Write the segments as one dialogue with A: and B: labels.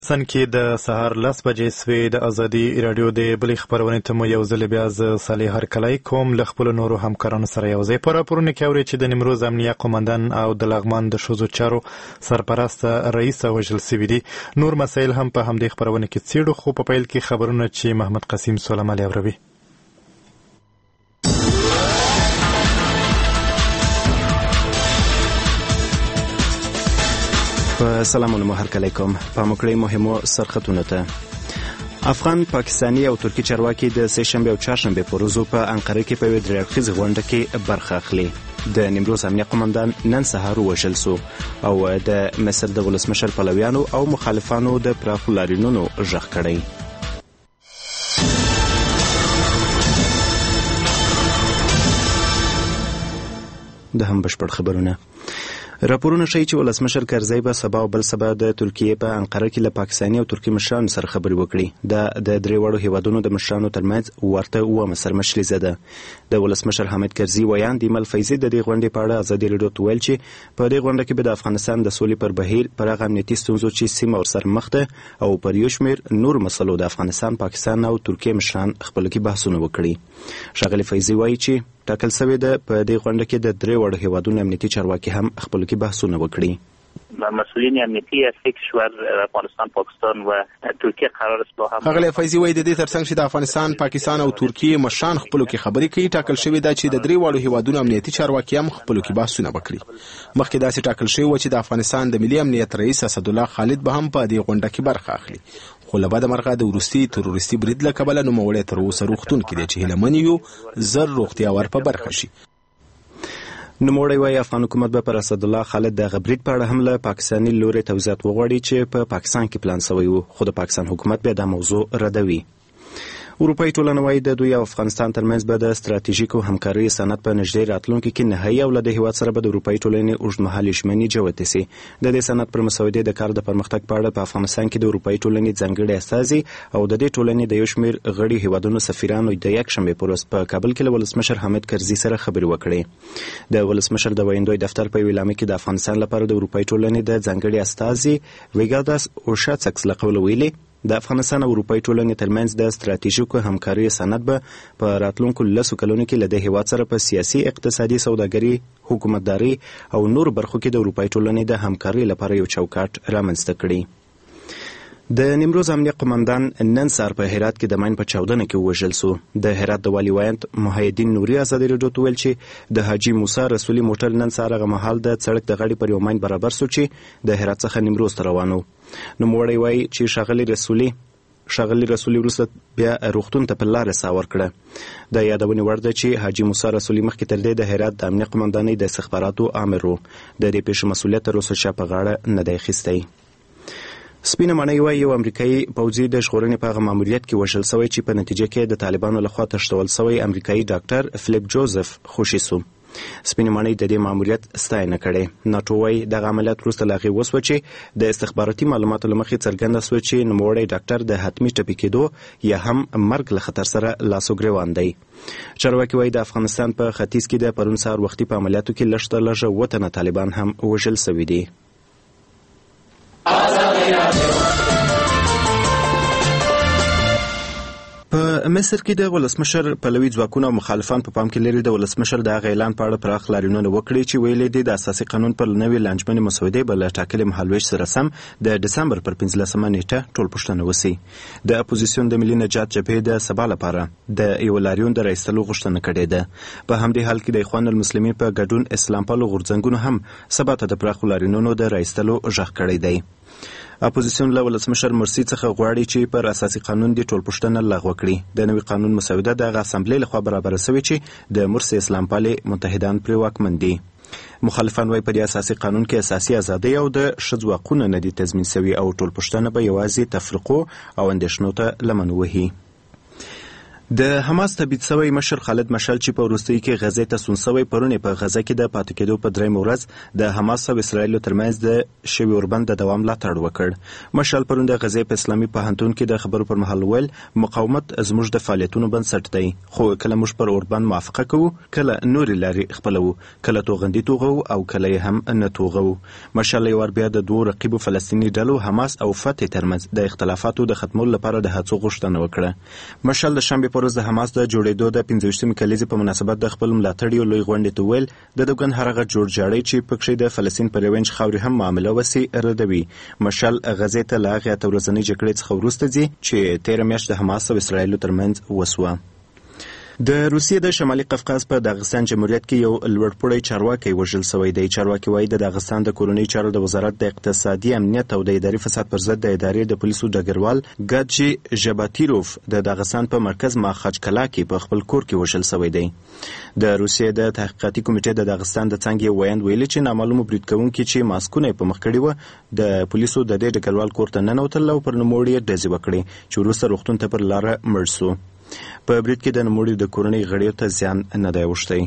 A: سن کې د سهار 10 بجې سوې د ازادي رادیو د بلې خبرونې ته مو یو ځل بیا زه صالح هرکلی کوم له خپلو نورو همکارانو سره یو ځای په راپورونه کې اورئ چې د نیمروز امنیه قومندان او د لغمان د ښځو چارو سرپرسته رئیسه وژل سوي دي. نور مسایل هم په همدې خبرونه کې څېړو، خو په پیل کې خبرونه چې محمد قسیم سولم علي اوروي.
B: سلامونه مو هرکلی کوم. په موکړی مهمو سرخطونو ته افغان، پاکستانی او ترکی چارواکي د سه شنبه او چهارشنبه په ورځو په انقره کې په یوه درې اړخیزه غونډه کې برخه اخلي. د نیمروز امنیه قومندان نن سهار ووژل سو او د مصر د ولسمشر پلویانو او مخالفانو د پراخو لاریونونو غږ کړی. د هم بشپړ خبرونه. راپورونه ښیي چې ولسمشر کرزی به سبا او بل سبا د ترکیې په انقره کې له پاکستاني او ترکي مشرانو سره خبرې وکړي. دا د درې وړو هیوادونو د مشرانو ترمنځ ورته اومه سرمشریزه ده. د ولسمشر حامد کرزي ویاند ایمل فیضي د دې غونډې په اړه ازادي راډیو ته ویل چې په دې غونډه کې به د افغانستان د سولې پر بهیر، پر هغه امنیتي ستونزو چې سیمه ورسره مخ ده او پر یو شمېر نور مسلو د افغانستان، پاکستان او ترکیې مشران خپل کې بحثونه وکړي. ښاغلي فیضي وایي چې ټاکل شوې ده په دې غونډه کې د درې وړو هیوادونو امنیتي چارواکي هم خپل کې بحثونه وکړي.
C: مسئولین امنیتی از یک کشور افغانستان، پاکستان و ترکیه قرار است با هم.
D: ښاغلی فیضي وایي د دې ترڅنګ چې د افغانستان، پاکستان او ترکیې مشران خپلو کې خبرې کوي، ټاکل شوې ده چې د درې وړو هیوادونو امنیتي چارواکي هم خپلو کې بحثونه وکړي. مخکې داسې ټاکل شوی و چې د افغانستان د ملي امنیت رئیس اسدالله خالد به هم په دې غونډه کې برخه اخلي، خو له بده مرغه د وروستي تروریستي برید له کبله نوموړی تر اوسه روغتون کې دی چې هیله من یو زر روغتیا ور په برخه شي. نوموړی وایي افغان حکومت به پر اسدالله خالد د برید په اړه هم له پاکستاني لوري توضیحات وغواړي چې په پاکستان کې پلان شوی و، خو د پاکستان حکومت بیا دا موضوع ردوي. اروپایي ټولنه وایي د دوی او افغانستان ترمنځ به د ستراتیژیکو همکارۍ سند په نږدې راتلونکي کې نهایي او له دې هېواد سره به د اروپایي ټولنې اوږدمهالې ژمنې جوتې سي. د دې سند پر مسودې د کار د پرمختګ په اړه په افغانستان کې د اروپایي ټولنې ځانګړي استازي او د دې ټولنې د یو شمېر غړي هېوادونو سفیرانو د یکشنبې په ورځ په کابل کې له ولسمشر حامد کرزي سره خبرې وکړې. د ولسمشر د ویندوی دفتر په یوه اعلامیه کې د افغانستان لپاره د اروپایي ټولنې د ځانګړي استازي ویګاداس اوشاتسکس له قوله ویلي د افغانستان او اروپایي ټولنې ترمنځ د ستراتیژیکو همکارۍ سند به په راتلونکو 10 کلونو کې له دې هېواد سره په سیاسي، اقتصادي، سوداګري، حکومتداري او نور برخو کې د اروپایي ټولنې د همکارۍ لپاره یو چوکاټ رامنځته کړي. د نیمروز امنیه قومندان نن سهار په هرات کې د ماین په چاودنه کې ووژل سو. د هرات د والي ویاند محیدین نوري ازادي راډیو ته ویل چې د حاجي موسی رسولي موټر نن سهار هغه مهال د سړک د غاړې پر یو ماین برابر سو چې د هرات څخه نیمروز ته روان و. نوموړی وایي چې ښاغلي رسولي وروسته بیا روغتون ته په لاره ساه ورکړه. د یادونې وړ ده چې حاجي موسی رسولي مخکې تر دې د هرات د امنیه قومندانۍ د استخباراتو امر و. د دې پیښې مسؤلیت تر اوسه چا په غاړه نه دی اخیستی. سپینه ماڼۍ وایي یو امریکایي پوځي د ژغورنې په هغه ماموریت کې وژل شوی چې په نتیجه کې د طالبانو لخوا تښتول شوی امریکایي ډاکټر فلیپ جوزف خوشي سو. سپینه ماڼۍ د دې ماموریت ستاینه کړې. ناټو وایي دغه عملیات وروسته له هغې وسوه چې د استخباراتي معلوماتو له مخې څرګنده سوه چې نوموړی ډاکټر د حتمي ټپي کېدو یا هم مرګ له خطر سره لاس و ګرېوان دی. چارواکي وایي د افغانستان په ختیځ کې د پرون سهار وختي په عملیاتو کې لږ تر لږه 7 تنه طالبان هم وژل شوي دي. په مصر کې د ولسمشر پلوي ځواکونه او مخالفان په پام کې لري د ولسمشر د هغه اعلان په اړه پراخ لاریونونه وکړي چې ویلي دي د اساسي قانون پر نوې لانجمنې مسودې به له ټاکلي مهالویش سره سم د ډسمبر پر 15مه نیټه ټولپوښتنه وسي. د اپوزیسیون د ملي نجات جبهې د سبا لپاره د یو لاریون د رایستلو غوښتنه کړې ده. په همدې حال کې د اخوان المسلمین په ګډون اسلام پالو غورځنګونو هم سبا ته د پراخو لاریونونو د رایستلو غږ کړی دی. اپوزیسیون له ولسمشر مرسي څخه غواړي چې پر اساسي قانون د ټولپوښتنه لغوه کړي. د نوي قانون مسوده د اسامبلې لخوا برابره شوې چې د مرسي اسلام پالې متحدان پرې واکمن دي. مخالفان وایي په دې اساسي قانون کې اساسي ازادۍ او د ښځو حقونه نه دي تضمین شوي او ټولپوښتنه به یوازې تفرقو او اندېښنو ته لمن وهي.
B: د حماس تبعید شوی مشر خالد مشعل چې په وروستۍ کې غزې ته ستون شوی پرون په غزه کې د پاتې کېدو په درېیمه ورځ د حماس او اسرایلو ترمنځ د شوي اوربند د دوام ملاتړ وکړ. مشعل پرون د غزې په اسلامي پوهنتون کې د خبرو پر مهال ویل مقاومت زموږ د فعالیتونو بنسټ دی، خو کله موږ پر اوربند موافقه کوو، کله نورې لارې خپلوو، کله توغندي توغو او کله یې هم نه توغو. مشعل یو بیا د دوه رقیبو فلسطیني ډلو حماس او فتح ترمنځ د اختلافاتو د ختمولو لپاره د هڅو غوښتنه وکړه. مشعل د شنبې پر ورځ د حماس د جوړېدو د 15مې کلیزې په مناسبت د خپل ملاتړیو لوی غونډې ته ویل د دوګن هر هغه جوړجاړی چې پکښې د فلسطین پر یو انچ خاورې هم معامله وسي ردوي. مشعل غزې ته له هغې اته ورځنۍ جګړې څخه وروسته ځي چې تېره میاشت د حماس او اسرایلو ترمنځ وسوه. د روسیې د شمالي قفقاز په داغستان جمهوریت کې یو لوړپوړی چارواکی وژل شوی دی. چارواکي وایي د داغستان د کورنۍ چارو د وزارت د اقتصادي امنیت او د اداري فساد پر ضد د ادارې د پولیسو ډګروال ګاجي ژباتیروف د داغستان په مرکز ماخچکلا کې په خپل کور کې وژل شوی دی. د روسیې د تحقیقاتي کمیټې د داغستان د څنګ یو ویاند ویلي چې نامعلومو برید کوونکي چې ماسکونه په مخ کړي وو د پولیسو د دې ډګروال کور ته ننوتل او پر نوموړي یې ډزې وکړې چې وروسته روغتون ته پر لاره مړ سو. په برید کې د نوموړي د کورنۍ غړیو ته زیان نه دی اوښتی.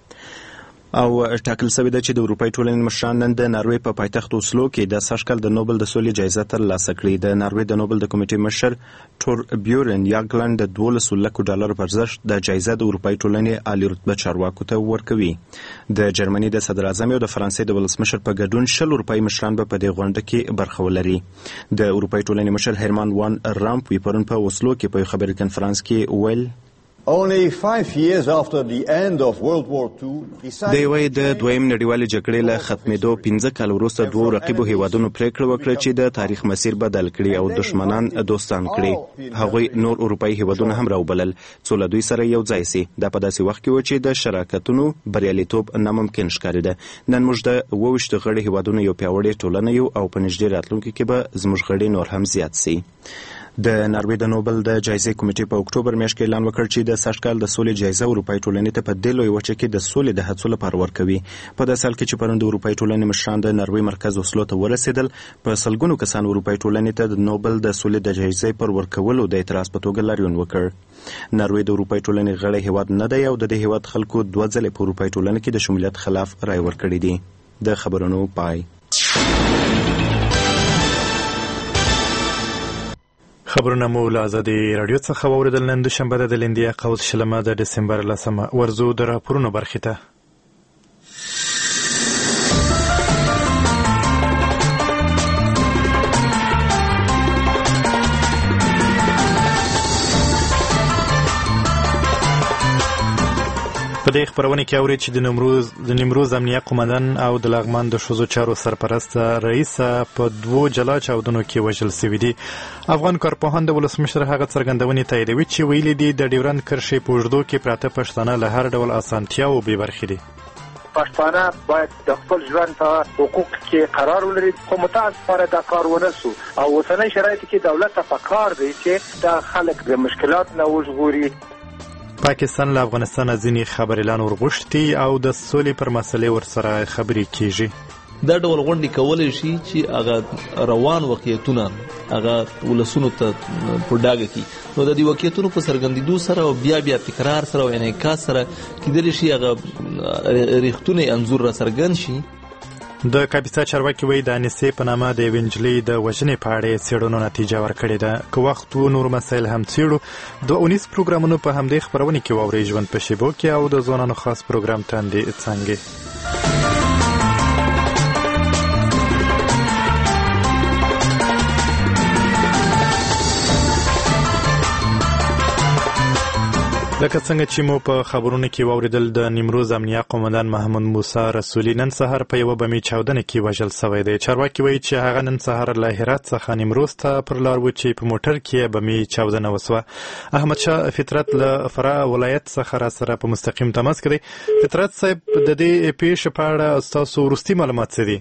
B: او ټاکل شوې ده چې د اروپایي ټولنې مشران نن د ناروې په پایتخت اوسلو کې د سږکال د نوبل د سولې جایزه ترلاسه کړي. د ناروې د نوبل د کمیټې مشر ټور بیورن یاګلند د 12 لکو ډالر په ارزښت د جایزه د اروپایي ټولنې عالی رتبه چارواکو ته ورکوي. د جرمني د صدر اعظم او د فرانسې د ولسمشر په ګډون 10 اروپایي مشران به په دې غونډه کې برخه ولري. د اروپایي ټولنې مشر هرمان وان رامپوی پرون په اوسلو کې په خبري کنفرانس کې ویل
E: Only 5 years after the end of World War II,
B: د یوې د دویم نړیوالې جګړې له ختمېدو 15 کال وروسته دوه رقیبو هیوادونو پریکړه وکړه چې د تاریخ مسیر بدل کړي او دشمنان دوستان کړي. هغوی نور اروپایي هیوادونه هم راوبلل څو له دوی سره یو ځای سي. دا په داسې وخت کې و چې د شراکتونو بریالیتوب ناممکن ښکارېده. نن موږ د 28 غړي هیوادونو یو پیاوړی ټولنه یو او په نږدې راتلونکي کې به زموږ غړي نور هم زیات سي. د ناروې د نوبل د جایزې کمیټې په اکتوبر میاشت کې اعلان وکړ چې د سږکال د سولې جایزه اروپایي ټولنې ته په دې لویه وچه کې د سولې د هڅو لپاره ورکوي. په داسې حال کې چې پرون د اروپایي ټولنې مشران د ناروې مرکز اوسلو ته ورسېدل، په سلګونو کسان اروپایي ټولنې ته د نوبل د سولې د جایزې پر ورکولو د اعتراض په توګه لاریون وکړ. ناروې د اروپایي ټولنې غړی هیواد نه دی او د دې هیواد خلکو 2 ځلې په اروپایي ټولنه کې د شمولیت خلاف رای ورکړی دی. د خبرونو پای.
A: خبرونه مو له ازادي راډیو څخه واوریدل. نن دوشنبه د لندیا قوس شلمه د دسمبر 10 ورزو د راپورونو برخې ته. په دې خبرونه کې اوري چې د نیمروز امنیه قومندان او د لغمان د ښځو چارو سرپرست رئیس په 2 جلا چاودنو کې وژل شوي دي. افغان کارپوهان د ولسمشر هغه څرګندونې تاییدوي چې ویلي دي د ډیورند کرښې په اوږدو کې پراته پښتانه له هر ډول اسانتیاو بې برخې دي.
F: پښتانه باید د خپل ژوند په حقوق کې قرار ولري، خو متاسفانه دا کار ونه سو او اوسنۍ شرایط کې دولت ته پکار دی چې دا خلک د مشکلات نه وژغوري.
A: پاکستان له افغانستان ځینې خبريالان ورغوښتي او د سولې پر مسلې ورسره خبرې کیږي.
G: دا ډول غونډې کولی شي چې هغه روان واقعیتونه هغه ولسونو ته په ډاګه کړي. نو د دې واقعیتونو په څرګندېدو سره او بیا تکرار سره او انعکاس سره کیدلی شي هغه ریښتونی انځور را څرګند شي.
A: د کاپیسا چارواکي وایي د انیسې په نامه د یوې نجلۍ د وژنې په اړه یې څېړنو نتیجه ورکړې ده. که وخت و نور مسایل هم څېړو. د اونیس پروګرامونو په همدې خپرونې کې واورئ ژوند په شیبو کې او د ځوانانو خاص پروګرام تاندې څانګې. لکه څنګه چې مو په خبرونو کې واوریدل، د نیمروز امنیه قومندان محمود موسی رسولي نن سهار په یوه بمي چاودنه کې وژل شوی دی. چارواکي وایي چې هغه نن سهار له هرات څخه نیمروز ته پر لار و چې په موټر کې بمي چاودنه وسوه. احمدشاه فطرت له فراه ولایت څخه را سره په مستقیم تماس کې دی. فطرت صاحب، د دې پیښې په اړه ستاسو وروستي معلومات څه دي؟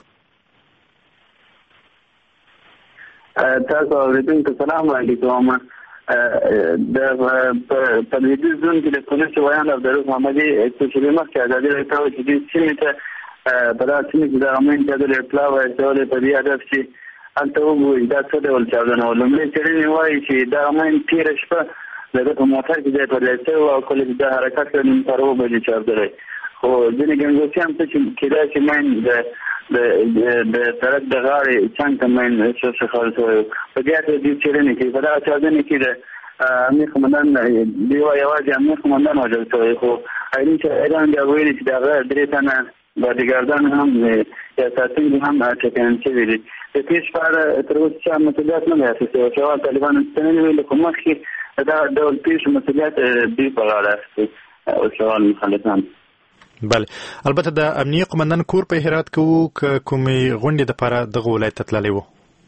C: تاسو اوریدونکو سلام علیکم. د په دې ځون کې د پولیسو ویان عبدالرؤف محمدي چې مخکې ازادي راکړه چې دې سیمې ته په داسې سیمې کې د امن د اطلاع ورکولې په دې هدف چې هلته وګوري دا څه ډول چاودنه وه. لومړی څېړنې وایي چې د امن تېره شپه دغه په موټر کې ځای پر ځای شوی او کله چې د حرکت کړی نیم ساعت وبجې چاودلی خو ځینې ګنګوسیان څه چې کېدای شي مین د سړک د غاړې څنګ ته مین ښخول شوی په دې هکله دوی څېړنې کوي په دغه چاودنې کې د امنیت قمندان دوی وایي یوازې امنیت قمندان وژل شوی خو عیني شاهدان بیا ویلي چې د هغه 3 تنه باډیګارډان هم یا ساتونکي هم ټپیان شوي دي د پیښ په اړه تر اوسه چا مسؤلیت نه دی اخیستی او شوال طالبانو ستنلي ویلي خو مخکې د دغه ډول پیښو مسؤلیت دوی په غاړه اخیستی او شوال مخالفان.
A: بله البته د امنیه قمندان کور په هرات کې وو که کومې غونډې دپاره دغه ولایت ته تللی و؟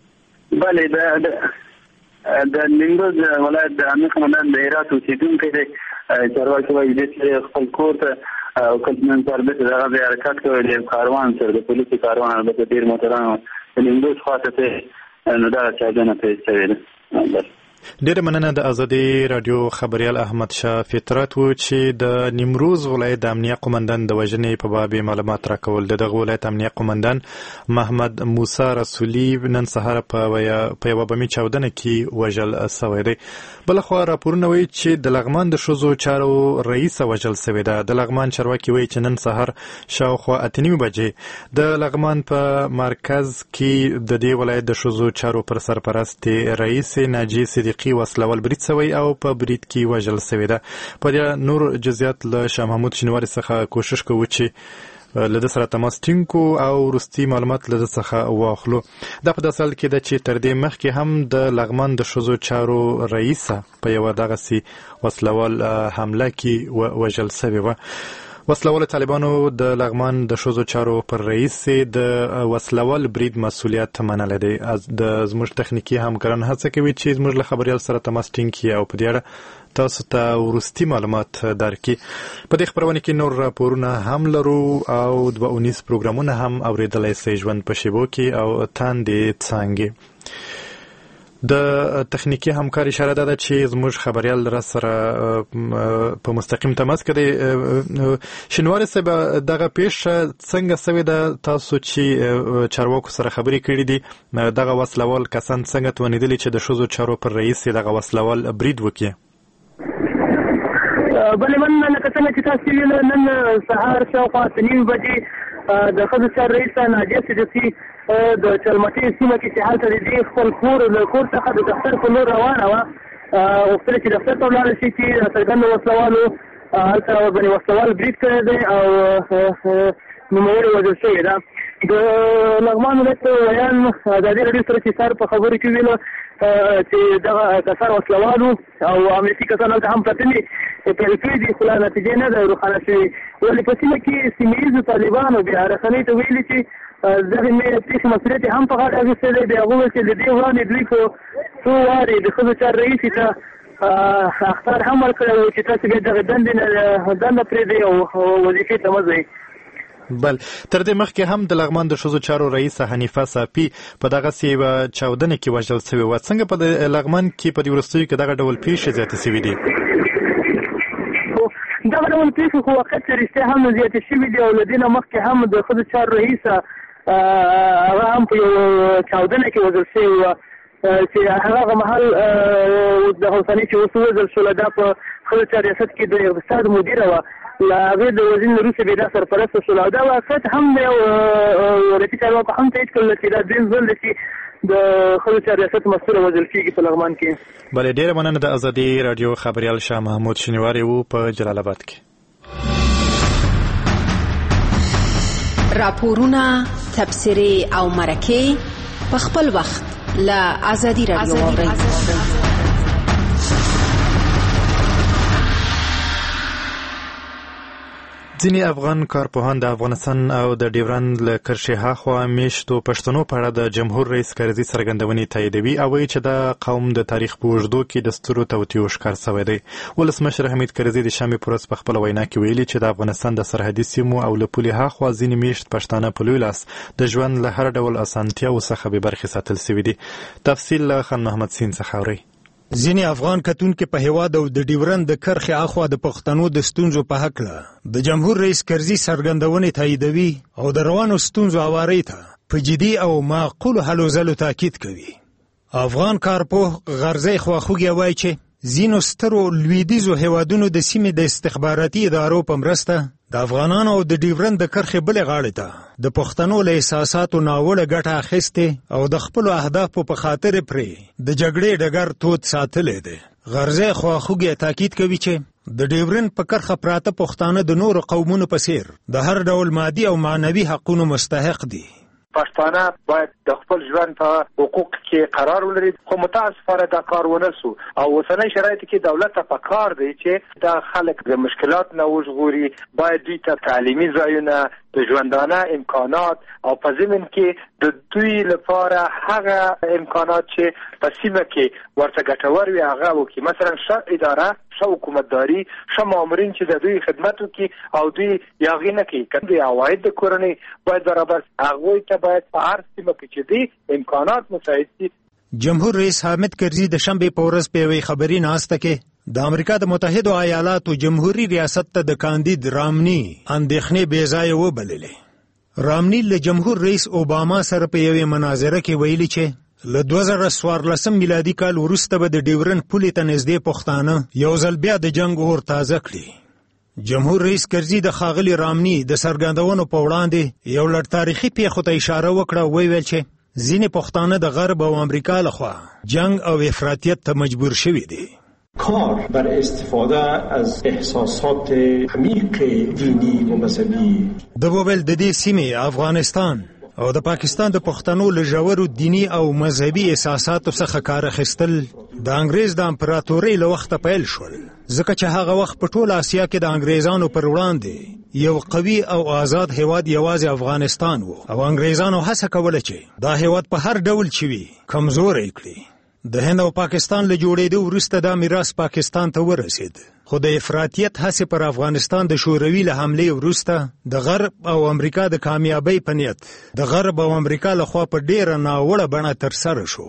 C: بله د نیمروز ولایت د امنیه قمندان د هرات اوسېدونکی دی چارواکي وایي دې چې خپل کور ته او کله نن سهار بېرته د هغه ځای حرکت کوی د کاروان سره د پولیسو کاروان البته ډېر موټران د نیمروز خواته ته نو دغه چاودنه پیښ شوې ده.
A: ډیره مننه د ازادي رادیو خبريال احمد شاه فطرت و چې د نیمروز ولایت د امنیه قمندان د وژنې په باب معلومات راکول. دغه ولایت امنیه قمندان محمد موسی رسولي نن سهار په یوه بمي چاودنه کې وژل شوی دی. بلخوا راپورونه وایي چې د لغمان د ښځو چارو رئیسه وژل شوې ده. د لغمان چارواکي وایي چې نن سهار شاوخوا 8:30 بجې د لغمان په مرکز کې د دې ولایت د ښځو چارو پر سرپرستې رئیس ناجیه صدیقي وسلوال برید شوی او په برید کې وژل شوی ده. په دې نور جزئیات له شاه محمود شینواري څخه کوشش کوو چې له ده سره تماس ټینګ کړو او وروستي معلومات له ده څخه واخلو. دا په داسې حال کې ده چې تر دې مخکې هم د لغمان د ښځو چارو رئیسه په یوه دغسې وسلوال حمله کې وژل شوې وه. وسلوال طالبانو د لغمان د ښځو چارو پر رئیس د وسلوال برید مسؤلیت منلی دی. د زموږ تخنیکي همکاران هڅه کوي چې زموږ له خبریال سره تماس ټینګ کړي او په دې اړه تاسو ته وروستي معلومات درکړي. په دې خپرونه کې نور راپورونه هم لرو او 2 پروګرامونه هم اورېدلی سئ ژوند په شیبو کې او تاندې څانګې. د تخنیکي همکار اشاره ده چې زموږ خبریال را سره په مستقیم تماس کې دی. شینواري صاحب دغه پیښه څنګه شوې ده؟ تاسو چې چارواکو سره خبرې کړې دي دغه وسلوال کسان څنګه توانېدلي چې د ښځو چارو پر رئیس دغه وسلوال برید وکړي؟
H: بلې مننه لکه څنګه چې تاسو ویل نن سهار شاوخوا 8:30 بجې د ښځو چارو رئیسه ناجیه صدیقي د چلمټۍ سیمه کې چې هلته د دې خپل کور څخه د دفتر په لور روانه وه غوښتله چې دفتر ته ولاړه شي چې څرګندو وسلوالو هلته ورباندې وسلوال برید کړی دی او نوموړې وژل شوې ده. د لغمان ولایت ویان ازادي راډیو سره چې سهار په خبرو کې ویلو چې دغه کسان وسلوالو او امنیتي کسان هلته هم پرتلي پیل کړي دي خو لا نتیجې نه ده روښانه شوې. ولې په سیمه کې سیمه ییزو طالبانو بیا رسنۍ ته ویلي چې دغه پیښې مسؤلیت یې هم په غاړه اخیستی دی. بیا هغه وویل چې د دې وړاندې دوی په څو وارې د ښځو چارو رئیسې ته اخطار هم ورکړی و چې تاسو بیا دغه دنده پرېږدئ او وظیفې ته مه ځئ.
A: بل تر دې مخکې هم د لغمان د ښځو چارو رئیسه حنیفه صافي په دغسې یوه چاودنه کې وژل شوې وه. څنګه په لغمان کې په دې وروستیو کې دغه ډول پیښې زیاتې شوي دي؟
H: دغه ډول پیښې خو واقعیت چې رښتیا هم زیاتې شوي دي او له دې نه مخکې هم د ښځو چارو رئیسه هغه هم په یو چاودنه کې وژل شوې وه چې هغه مهال د اوسنۍ چې اوس وژل شوله دا په ښځو چارو ریاست کې د اقتصاد مدیره وه. له هغې د وزیر نه وروسته بیا دا سرپرسته شوله او دا واقعیت هم د یو ولایتي چارواکو هم تایید کړل چې دا دویم ځل دی چې د ښځو چارو ریاست مسؤله وژل کېږي په لغمان کې.
A: بلې ډېره مننه. د ازادي راډیو خبریال شاه محمود شینواري و په جلال آباد کې.
I: راپورونه، تبصرې او مرکې په خپل وخت له ازادي راډیو واورئ.
A: ځینې افغان کارپوهان د افغانستان او د ډیورند له کرښې هاخوا میشتو پښتنو په اړه د جمهور رئیس کرزي څرګندونې تاییدوي او وایي چې دا قوم د تاریخ په اوږدو کې د سترو توطیو ښکار شوی دی. ولسمشر حمید کرزي د شنبې په ورځ په خپله وینا کې ویلي چې د افغانستان د سرحدي سیمو او له پولې هاخوا ځینې میشت پښتانه په لوی لاس د ژوند له هر ډول اسانتیاوو څخه بې برخې ساتل شوي دي. تفصیل له خان محمد سین څخه اورئ.
J: ځینې افغان کتونکي په هیواد او د ډیورند د کرښې اخوا د پښتنو د ستونزو په هکله د جمهور رئیس کرزي څرګندونې تاییدوي او د روانو ستونزو هوارۍ ته په جدي او معقولو هلو ځلو تاکید کوي. افغان کارپوه غرزی خواخوږی وایي چې ځینو سترو لویدیځو هیوادونو د سیمې د استخباراتي ادارو په مرسته د افغانانو او د ډیورند د کرښې بلې غاړې ته د پښتنو له احساساتو ناوړه ګټه اخیستې او د خپلو اهدافو په خاطر پرې د جګړې ډګر تود ساتلی دی. غرضی خواخوږی تاکید کوي چې د ډیورند په کرښه پراته پښتانه د نورو قومونو په څیر د هر ډول مادي او معنوي حقونو مستحق دي.
F: پښتانه باید د خپل ژوند په حقوق کې قرار ولري، خو متاسفانه دا کار ونه سو او اوسنۍ شرایط کې دولت ته پکار دی چې دا خلک د مشکلات نه وژغوري. باید دوی ته تعلیمي ځایونه، د ژوندانه امکانات او په ضمن کې د دوی لپاره هغه امکانات چې په سیمه کې ورته ګټور وي هغه وکړي. مثلا ښه اداره، ښه حکومتداري، ښه مامورین چې د دوی خدمت وکړي او دوی یاغي نه کوي. که د عواید د کورنۍ باید برابر، هغوی ته باید په هر سیمه کې چې دی امکانات مساعد شي.
J: جمهور رئیس حامد کرزي د شنبې په ورځ په یوې خبري ناسته کې د امریکا د متحدو ایالاتو جمهوریت ریاست ته د کاندید رامني اندېښنې بې ځایه وبللې. رامني له جمهور رئیس اوباما سره په یوې مناظره کې ویلي چې له 2014 میلادي کال وروسته به د ډیورند پولې ته نږدې پښتانه یو ځل بیا د جنګ اور تازه کړي. جمهور رئیس کرزي د ښاغلي رامني د څرګندونو په وړاندې یو لړ تاریخي پیښو ته اشاره وکړه. ویل چې ځینې پښتانه د غرب او امریکا لخوا جنگ او افراطیت ته مجبور شوي دي.
K: کار بر استفاده از احساسات عمیق دینی و مذهبی.
J: د وویل د دې سیمې افغانستان او د پاکستان د پښتنو له ژورو دینی او مذهبي احساساتو څخه کار اخیستل د انګریز د امپراتورۍ له وخته پیل شول، ځکه چې هغه وخت په ټول آسیا کې د انګریزانو پر وړاندې یو قوي او آزاد هیواد یوازې افغانستان و او انګریزانو هڅه کوله چې دا هیواد په هر ډول چې وي کمزوری کړي. د هند او پاکستان له جوړېدو وروسته دا میراث پاکستان ته ورسید، خو د افراطیت هڅې پر افغانستان د شوروي له حملې وروسته د غرب او امریکا د کامیابۍ په نیت د غرب او امریکا لخوا په ډیره ناوړه بڼه ترسره شو.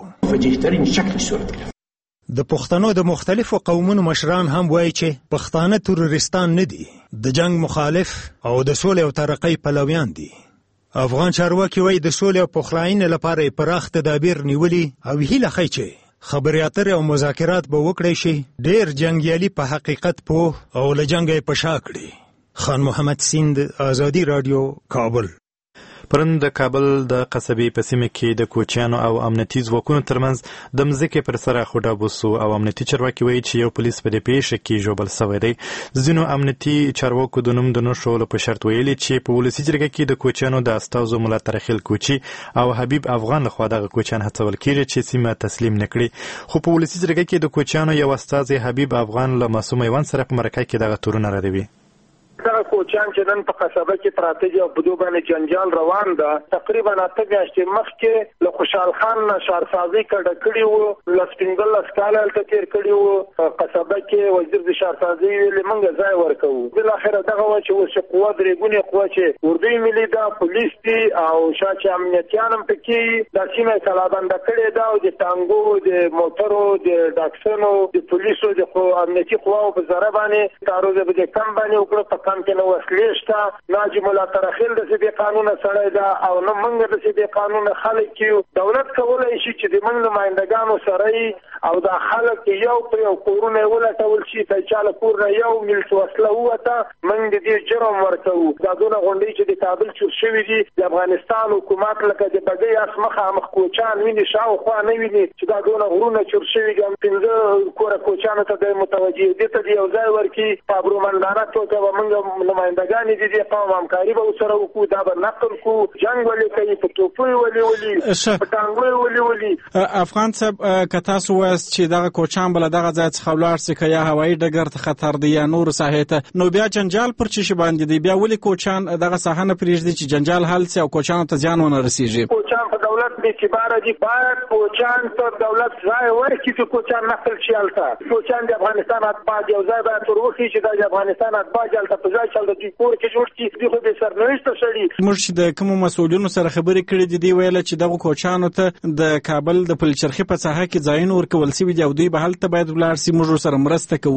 J: د پښتنو د مختلفو قومونو مشران هم وایي چې پښتانه تروریستان نه دي، د جنگ مخالف او د سولې او ترقۍ پلویان دي. افغان چارواکي وایي د سولې او پخلاینې لپاره یې پراخ تدابیر نیولي او هیله ښیي چې خبرې اترې او مذاکرات به وکړی شي. ډېر جنګیالي په حقیقت پوه او له جنګه یې په شا کړي. خان محمد سیند، آزادي راډیو، کابل.
A: پرون د کابل د قصبې په سیمه کې د کوچیانو او امنیتي ځواکونو ترمنځ د مځکې پر سر اخوډه وسو او امنیتي چارواکي وایي چې یو پولیس په دې پیښه کې ژوبل شوی دی. ځینو امنیتي چارواکو د نوم د نه ښودلو په شرط ویلي چې په ولسي جرګه کې د کوچیانو د استازو ملا ترخیل کوچي او حبیب افغان لخوا دغه کوچیان هڅول کېږي چې سیمه تسلیم نه کړي. خو په ولسي جرګه کې د کوچیانو یو استازی حبیب افغان له معصوم ایوان سره په مرکه کې دغه تورونه ردوي.
F: دغه کوچیان چې نن په قصبه کې پراته دي او په دوی باندې جنجال روان ده. تقریبا 8 میاشتې مخکې له خوشحال خان نه شهرسازي کډه کړي وو، له 15 کاله هلته تېر کړي وو. قصبه کې وزیر د شهرسازي ویلې موږ ځای ورکوو. بالاخره دغه وه چې اوس قوه درې ګونې قوه چې اردوی ملي ده، پولیس دي او شا چې امنیتیان هم پکې دا سیمه یې تالابنده کړې ده او د ټانګو، د موټرو، د ډاکسونو، د پولیسو، د امنیتي قواو په ذره باندې تعرض به د کم باندې وکړه. کم کې نو وسلې شته، ناجي ملا ترخیل داسې بې قانونه سړی ده او نه موږ داسې بې قانونه خلک یو. دولت کولی شي چې د موږ نمایندګانو سره او دا خلک یو پر یو کورونه یې ولټول شي، که چا له کور نه یو میلټ وسله ووته موږ د دې جرم ورکوو. دا دونه غونډۍ چې د کابل چور شوي دي، د افغانستان حکومت لکه د بګۍ اس مخامخ کوچیان ویني، شاوخوا نه ویني چې دا دونه غرونه چور شوي دي. 15 کوره کوچیانو ته د متوجه دې ته د یو ځای ورکړي په ابرومندانه توګه به موږ نمایندګانې دي د قوم همکاري به ورسره وکړو، دا به نقل کړو. جنګ ولې کوي، په توپو ولې په ټانګو ولې.
L: افغان صاحب که تاسو وایاست چې دغه کوچیان به له دغه ځای څخه ولاړ سي، که یا هوایي ډګر ته خطر دی یا نورو ساحې ته، نو بیا جنجال پر څه شي باندې دی؟ بیا ولې کوچیان دغه ساحه نه پرېږدي چې جنجال حل سي او کوچیانو ته زیان ونه رسېږي؟
F: کوچیان په دولت بې اعتباره دي، باید کوچیان ته دولت ځای ورکړي چې کوچیان نقل شي هلته. کوچیان د افغانستان اتباع یو ځای باید ور وښیي چې دا د افغانستان اتباع هلته په ځای چې د دوی کور کې جوړ کړي. دوی خو بې سرنوشته سړي.
L: موږ چې د کومو مسؤلینو سره خبرې کړې دي، دوی ویله چې دغو کوچیانو ته د کابل د پلچرخي په ساحه کې ځایونه ورکول سوي دي او دوی به هلته باید ولاړ سي. موږ ورسره مرسته کوو.
F: د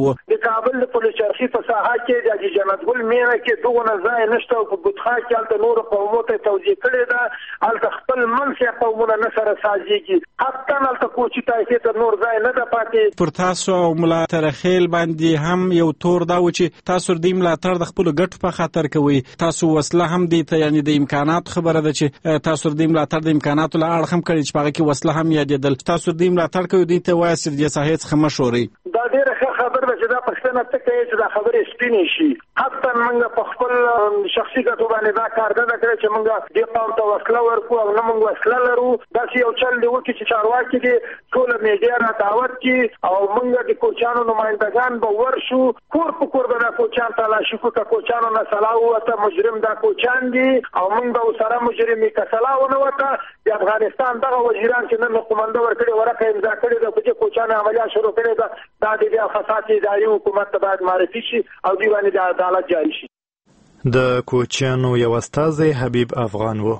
F: کابل د پلچرخي په ساحه کې د جنت ګل مینه کې دغه ځای نشته او په ګوتخا کې هلته نور قومو ته توجیه کړې ده هلته خپل منځ قومونه نه سره سازېږي حتی هلته کوچي طایفې ته نور ځای نه ده پاتې.
L: پر تاسو او ملا ترخیل باندې هم یو تور دا و چې تاسو د ملاتړ د خپلو ګټو په خاطر کوي، تاسو وسله هم دي ته یعنی د امکانات خبره ده چې تاسو د ملاتړ د امکاناتو له اړخ هم کړی چې هغه کې وسله هم یادېدل، تاسو د ملاتړ کوي دوی ته وایي چې د ساحې څخه مه شورئ.
F: دا ډېره ښه خبره ده چې دا پښتنه ته کوي چې دا خبرې سپینې شي. حتی موږ په خپل شخصي ګټو باندې دا کار نه ده کړی چې موږ دې قوم ته وسله ورکړو او نه موږ وسله لرو. داسې یو چل دی وکړي چې چارواکي دې ټوله میډیا را دعوت کړي او موږ د کوچیانو نمایندګان به ورشو، کور په کور به دا کوچیان تلاشي کړو که کوچیانو نه سلا ووته مجرم دا کوچیان دي او موږ به ورسره مجرم یې که سلا ونه وته د افغانستان دغه وزیران چې نن قومنده ورکړي ورقه امضا کړې ده په دې کوچیانو عملیات شروع کړې ده دا د بیا فساد اداري حکومت ته باید معرفي شي او دوی باندې د عدالت جاري شي.
A: د کوچیانو یو استازی حبیب افغان و.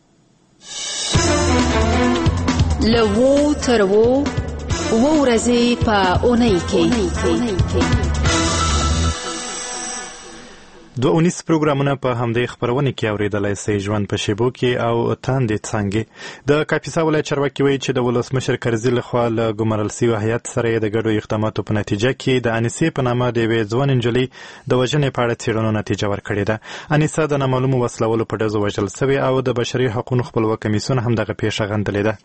I: له و تر و ورځې په اونۍ کې
A: 2 پروګرامونه په همدې خبرونه کې اوریدلای شئ. ژوند په شیبو کې او تاندې څنګه د کاپیسا ولایت چارواکي وایي چې د ولسمشر کرزي لخوا له ګمارل شوي هیات سره د ګډو اقداماتو په نتیجه کې د انیسې په نامه د یوې ځوان نجلۍ د وژنې په اړه څېړنو نتیجه ورکړې ده. انیسه د نامعلومو وسلولو په ډزو وژل شوې او د بشري حقوقو خپلواک کمیسیون هم دغه پیښه غندلې ده.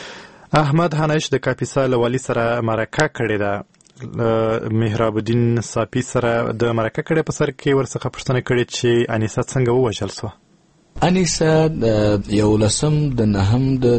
A: احمد هانش د کاپیسا له والي سره مرکه کړې ده. مهراب الدین صافی سره د مرکه کړې په سر کې ورڅخه پوښتنه کړې چې انیسه څنګه ووژل سوه.
M: انیسه د 11 د نهم د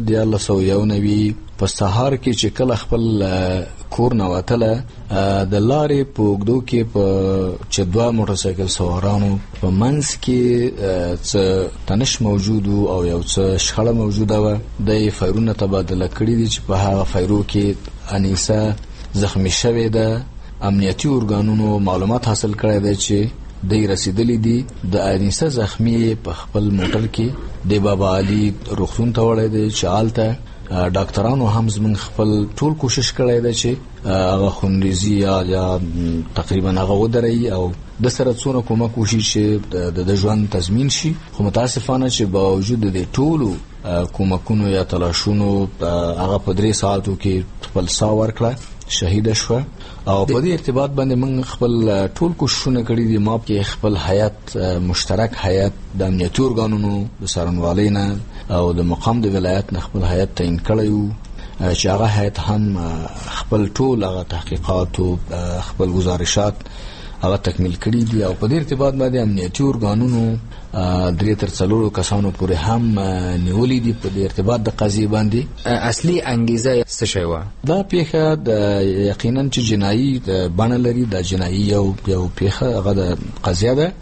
M: 1990 په سهار کې چې کله خپل کور نه وتله د لارې په اوږدو کې په چې 2 موټرسایکل سوارانو په منځ کې څه تنش موجود او یو څه شخړه موجوده وه. د فایرونه تبادله کړي دي چې په هغه فایرو کې انیسه زخمی شوی ده. امنیتي ارګانونو معلومات حاصل کړی دی چې دی رسیدلی دي. د انیسه زخمی په خپل موټر کې د بابا علي روغتون ته وړی دی چې هلته ډاکټرانو هم زموږ خپل ټول کوشش کړی دی چې هغه خونریزي یا تقریبا هغه ودري او د سره څونه کومک وشي چې د ژوند تضمین شي. خو متاسفانه چې باوجود د ټولو کومکونو یا تلاشونو هغه په 3 ساعتو کې خپل ساه ورکړه، شهید شو. او په دې ارتباط باندې موږ خپل ټول کوششونه کړي دي. ما کې خپل حیات مشترک حیات د امنیتي ارګانونو د څارنوالۍ نه او د مقام د ولایت نه خپل حیات تعیین کړی وو چې هغه حیات هم خپل ټول هغه تحقیقات او خپل گزارشات هغه تکمیل کړي دي. او په دې ارتباط باندې امنیتي ارګانونو 3 تر 4 کسانو پورې هم نیولې دي په دې ارتباط د قضیې باندې.
N: اصلي انګیزه څه شی و؟
M: دا پیښه د یقینا چې جنایي بڼه لري. دا جنایي یو پیښه هغه د قضیه ده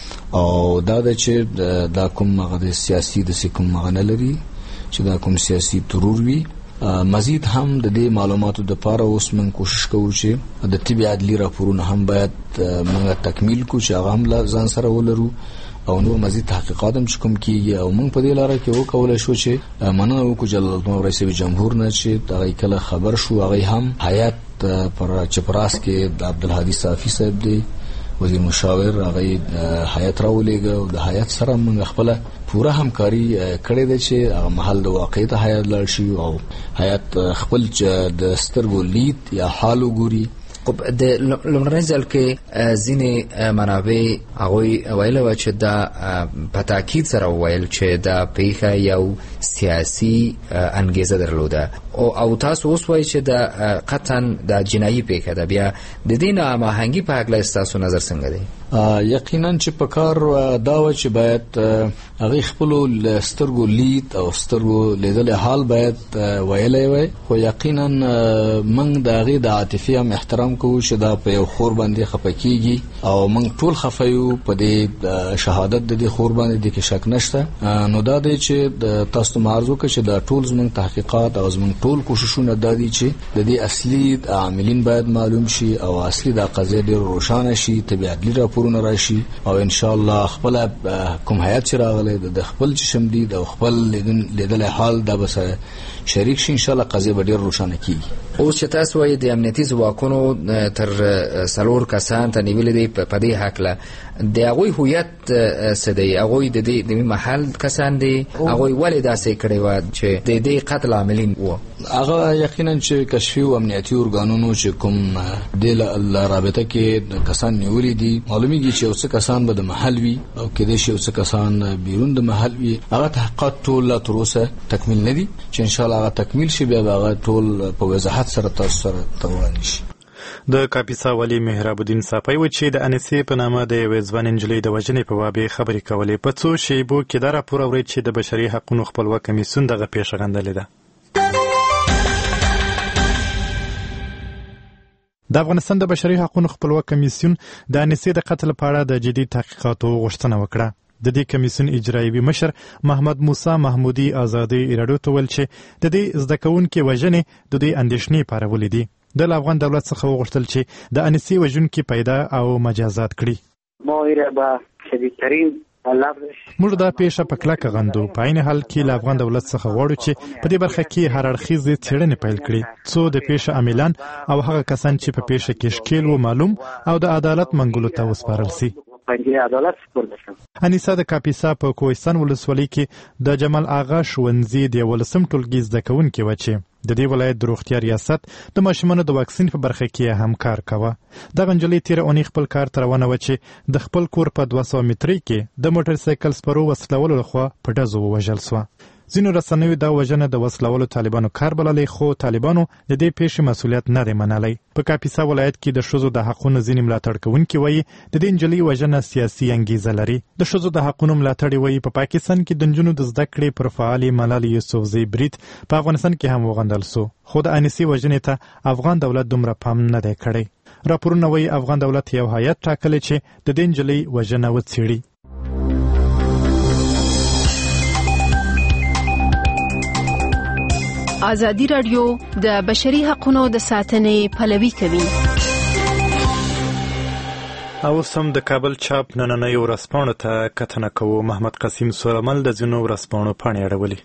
M: او دا د چې دا کوم هغه د سیاسي د کوم معنی لري چې دا کوم سیاسي ترور وي. مزید هم د دې معلوماتو د پاره اوس موږ کوشش کوو چې د طبي عدلي راپورونه هم باید موږ تکمیل کو چې هغه هم ځان سره ولرو او نور مزید تحقیقات هم کوم کیږي او موږ په دې لاره کې وکولای شو چې مننه وکړو جلال الدین رئیس جمهور نه چې هغه کله خبر شو هغه هم حیات پر چپراس کې د عبدالهادي صافی صاحب دی وزیر مشاور هغه حیات راولېګ او د حیات سره موږ خپل پوره همکاري کړې ده چې هغه محل د واقع ته حیات لاړ شي او حیات خپل د سترګو لید یا حال وګوري.
N: خب د لومړني ځل کې ځینې منابع هغوی ویل و چې دا په تاکید سره ویل چې دا پیښه یو سیاسي انګیزه درلوده او تاسو اوس وایي چې دا قطعا د جنایي پیښه ده. بیا د دې ناهماهنګي په هکله ستاسو نظر څنګه دی؟
M: یقینا چې په کار دا و چې باید هغه خپل سترګو لید او سترګو لیدل حال باید ویلې وي. خو یقینا موږ د هغې د عاطفي هم احترام کوو چې دا په یو خور باندې خفه کیږي او موږ ټول خفه یو په دې شهادت د دې خور باندې د کې شک نشته. نو دا دی چې تاسو معرضو کې چې دا ټول زموږ تحقیقات او زموږ ټول کوششونه دا دي چې د دې اصلي عاملین باید معلوم شي او اصلي د قضیه ډیر روښانه شي، طبي عدلي راپورونه راشي او ان شاء الله خپل کوم حیات چې راغلی د خپل چشم دید او خپل لیدل حال دا بس شریک شي. ان شاء الله قضیه به ډیر روښانه کیږي.
N: اوس چې تاسو وایي د امنیتي ځواکونو تر 4 کسان ته نیولې دي په دې حقله د هغوی هویت څه دی؟ هغوی د دې محل کسان دي؟ هغوی ولې داسې کړی و چې د دې قتل عاملین وو؟
M: هغه یقینا چې کشفي او امنیتي ارګانونو چې کوم د رابطه کې کسان نیولې دي معلومیږي چې اوس کسان به د محل وي او کېدای شي اوس کسان بیرون د محل وي. هغه تحقیقات ټول تر اوسه تکمیل نه دي چې ان شاء الله هغه تکمیل شي بیا هغه ټول په وضاحت سره تاسو سره وړاندې شي.
A: د کاپیسا والی مهراب الدین صافی و چې د انسې په نامه د یوې ځوان نجلۍ د وژنې په باب خبرې کولې. په څو شیبو کې دا راپور اورید چې د بشري حقوقو خپلواک کمیسیون دغه پیښه غندلې ده. د افغانستان د بشري حقوقو خپلواک کمیسیون د انسې د قتل په اړه د جدي تحقیقاتو غوښتنه وکړه. د دې کمیسیون اجرایوي مشر محمد موسی محمودي ازادي راډیو ته ویل چې د دې زده کوونکو وژنې د دې اندېښنې پارولې دي. د افغان دولت څخه وغوښتل چې د انسې وژونکي پیدا او مجازات کړي. موږ دا پیښه په کلکه غندو. په عین حال کې له افغان دولت څخه غواړو چې په دې برخه کې هر اړخیزې څېړنې پیل کړي څو د پیښه عاملان او هغه کسان چې په پیښه کې ښکیل و معلوم او د عدالت منګولو ته وسپارل شي. انیسا د کاپیسا په کوهستان ولسوالۍ کې د جمال آغا ښوونځي د 11م ټولګي زده کوونکي و چې د دې ولایت د روغتیا ریاست د ماشومانو د واکسین په برخه کې هم کار کاوه. دغه نجلۍ تېره اونۍ خپل کار ته روانه وه چې د خپل کور په 200 مترۍ کې د موټر سایکل سپرو وسلهوالو لخوا په ډزو ووژل سوه. ځینو رسنیو دا وژنه د وسلهوالو طالبانو کار بللی خو طالبانو د دې پیښې مسؤلیت نه دی منلی. په کاپیسا ولایت کې د ښځو د حقونو ځینې ملاتړ کوونکي وایي د دې نجلۍ وژنه سیاسي انګیزه لري. د ښځو د حقونو ملاتړي وایي په پاکستان کې د نجونو د زده کړې پر فعالې ملالۍ یوسفزۍ برید په افغانستان کې هم وغندل سو خو د انسې وژنې ته افغان دولت دومره پام نه دی کړی. راپورونه وایي افغان دولت یو هیات ټاکلی چې د دې نجلۍ وژنه وڅېړي.
I: ازادي راډیو د بشري حقوقو د ساتنې پلوي کوي.
A: او سم د کابل چاپ نننۍ ورځپاڼو ته کتنه کوو. محمد قسیم سورمل د ځینو ورځپاڼو پاڼې اړولې.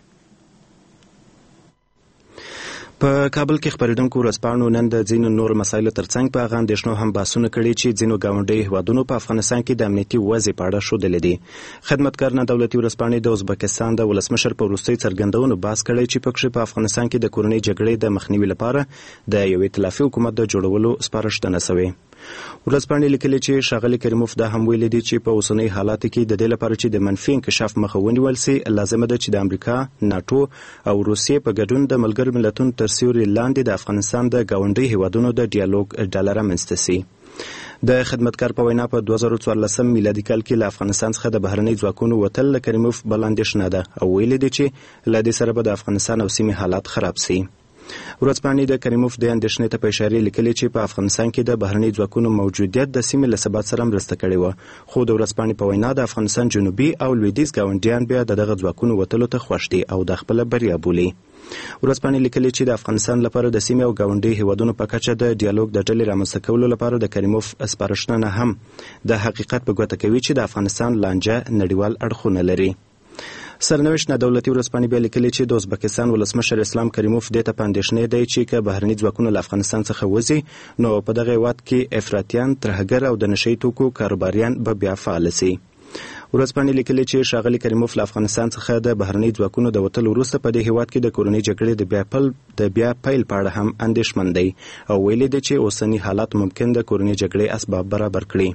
B: په کابل کې خبرېدونکو ورځپاڼو نن د ځینو نور مسایلو ترڅنګ په هغه اندېښنو هم بحثونه کړي چې ځینو ګاونډیو هیوادونو په افغانستان کې د امنیتي وضع په اړه ښودلې دي. خدمتګار نه دولتي ورځپاڼې د ازبکستان د ولسمشر په وروستیو څرګندونو بحث کړی چې پکښې په افغانستان کې د کورنۍ جګړې د مخنیوي لپاره د یو ائتلافي حکومت د جوړولو سپارښتنه شوې. ورځپاڼې لیکلي چې ښاغلي کریموف دا هم ویلي دي چې په اوسنۍ حالاتو کې د دې لپاره چې د منفي انکشاف مخه ونیول سي لازمه ده چې د امریکا، ناټو او روسیې په ګډون د ملګرو ملتونو تر سیوري لاندې د افغانستان د ګاونډي هیوادونو د ډیالوګ ډله رامنځته سي. د خدمتګار په وینا په 2014 میلادي کال کې له افغانستان څخه د بهرنۍ ځواکونو وتل له کریموف بل اندېښنه ده او ویلي دي چې له دې سره به د افغانستان او سیمې حالات خراب سي. ورځپاڼې د کریموف د اندېښنې ته په اشاره لیکلي چې په افغانستان کې د بهرنۍ ځواکونو موجودیت د سیمې له ثبات سره مرسته کړې وه خو د ورځپاڼې په وینا د افغانستان جنوبي او لویدیځ ګاونډیان بیا د دغه ځواکونو وتلو ته خوښ دي او د خپله بریا بولي. ورځپاڼې لیکلي چې د افغانستان لپاره د سیمې او ګاونډي هیوادونو په کچه د ډیالوګ د ډلې رامنځته کولو لپاره د کریموف سپارښتنه هم د حقیقت په ګوته کوي چې د افغانستان لانجه نړیوال اړخونه لري. سرنوشت نه دولتي ورځپاڼې بیا لیکلي چې د ازبکستان ولسمشر اسلام کریموف دې ته په اندېښنې دی چې که بهرني ځواکونه له افغانستان څخه وځي نو په دغه هیواد کې افراطیان، ترهګر او د نشهیي توکو کاروباریان به بیا فعال سي. ورځپاڼې لیکلي چې ښاغلي کریموف له افغانستان څخه د بهرني ځواکونو د وتلو وروسته په دې هیواد کې د کورنۍ جګړې د بیا پیل په اړه هم اندېښمن دی او ویلي دی چې اوسني حالات ممکن د کورنۍ جګړې اسباب برابر کړي.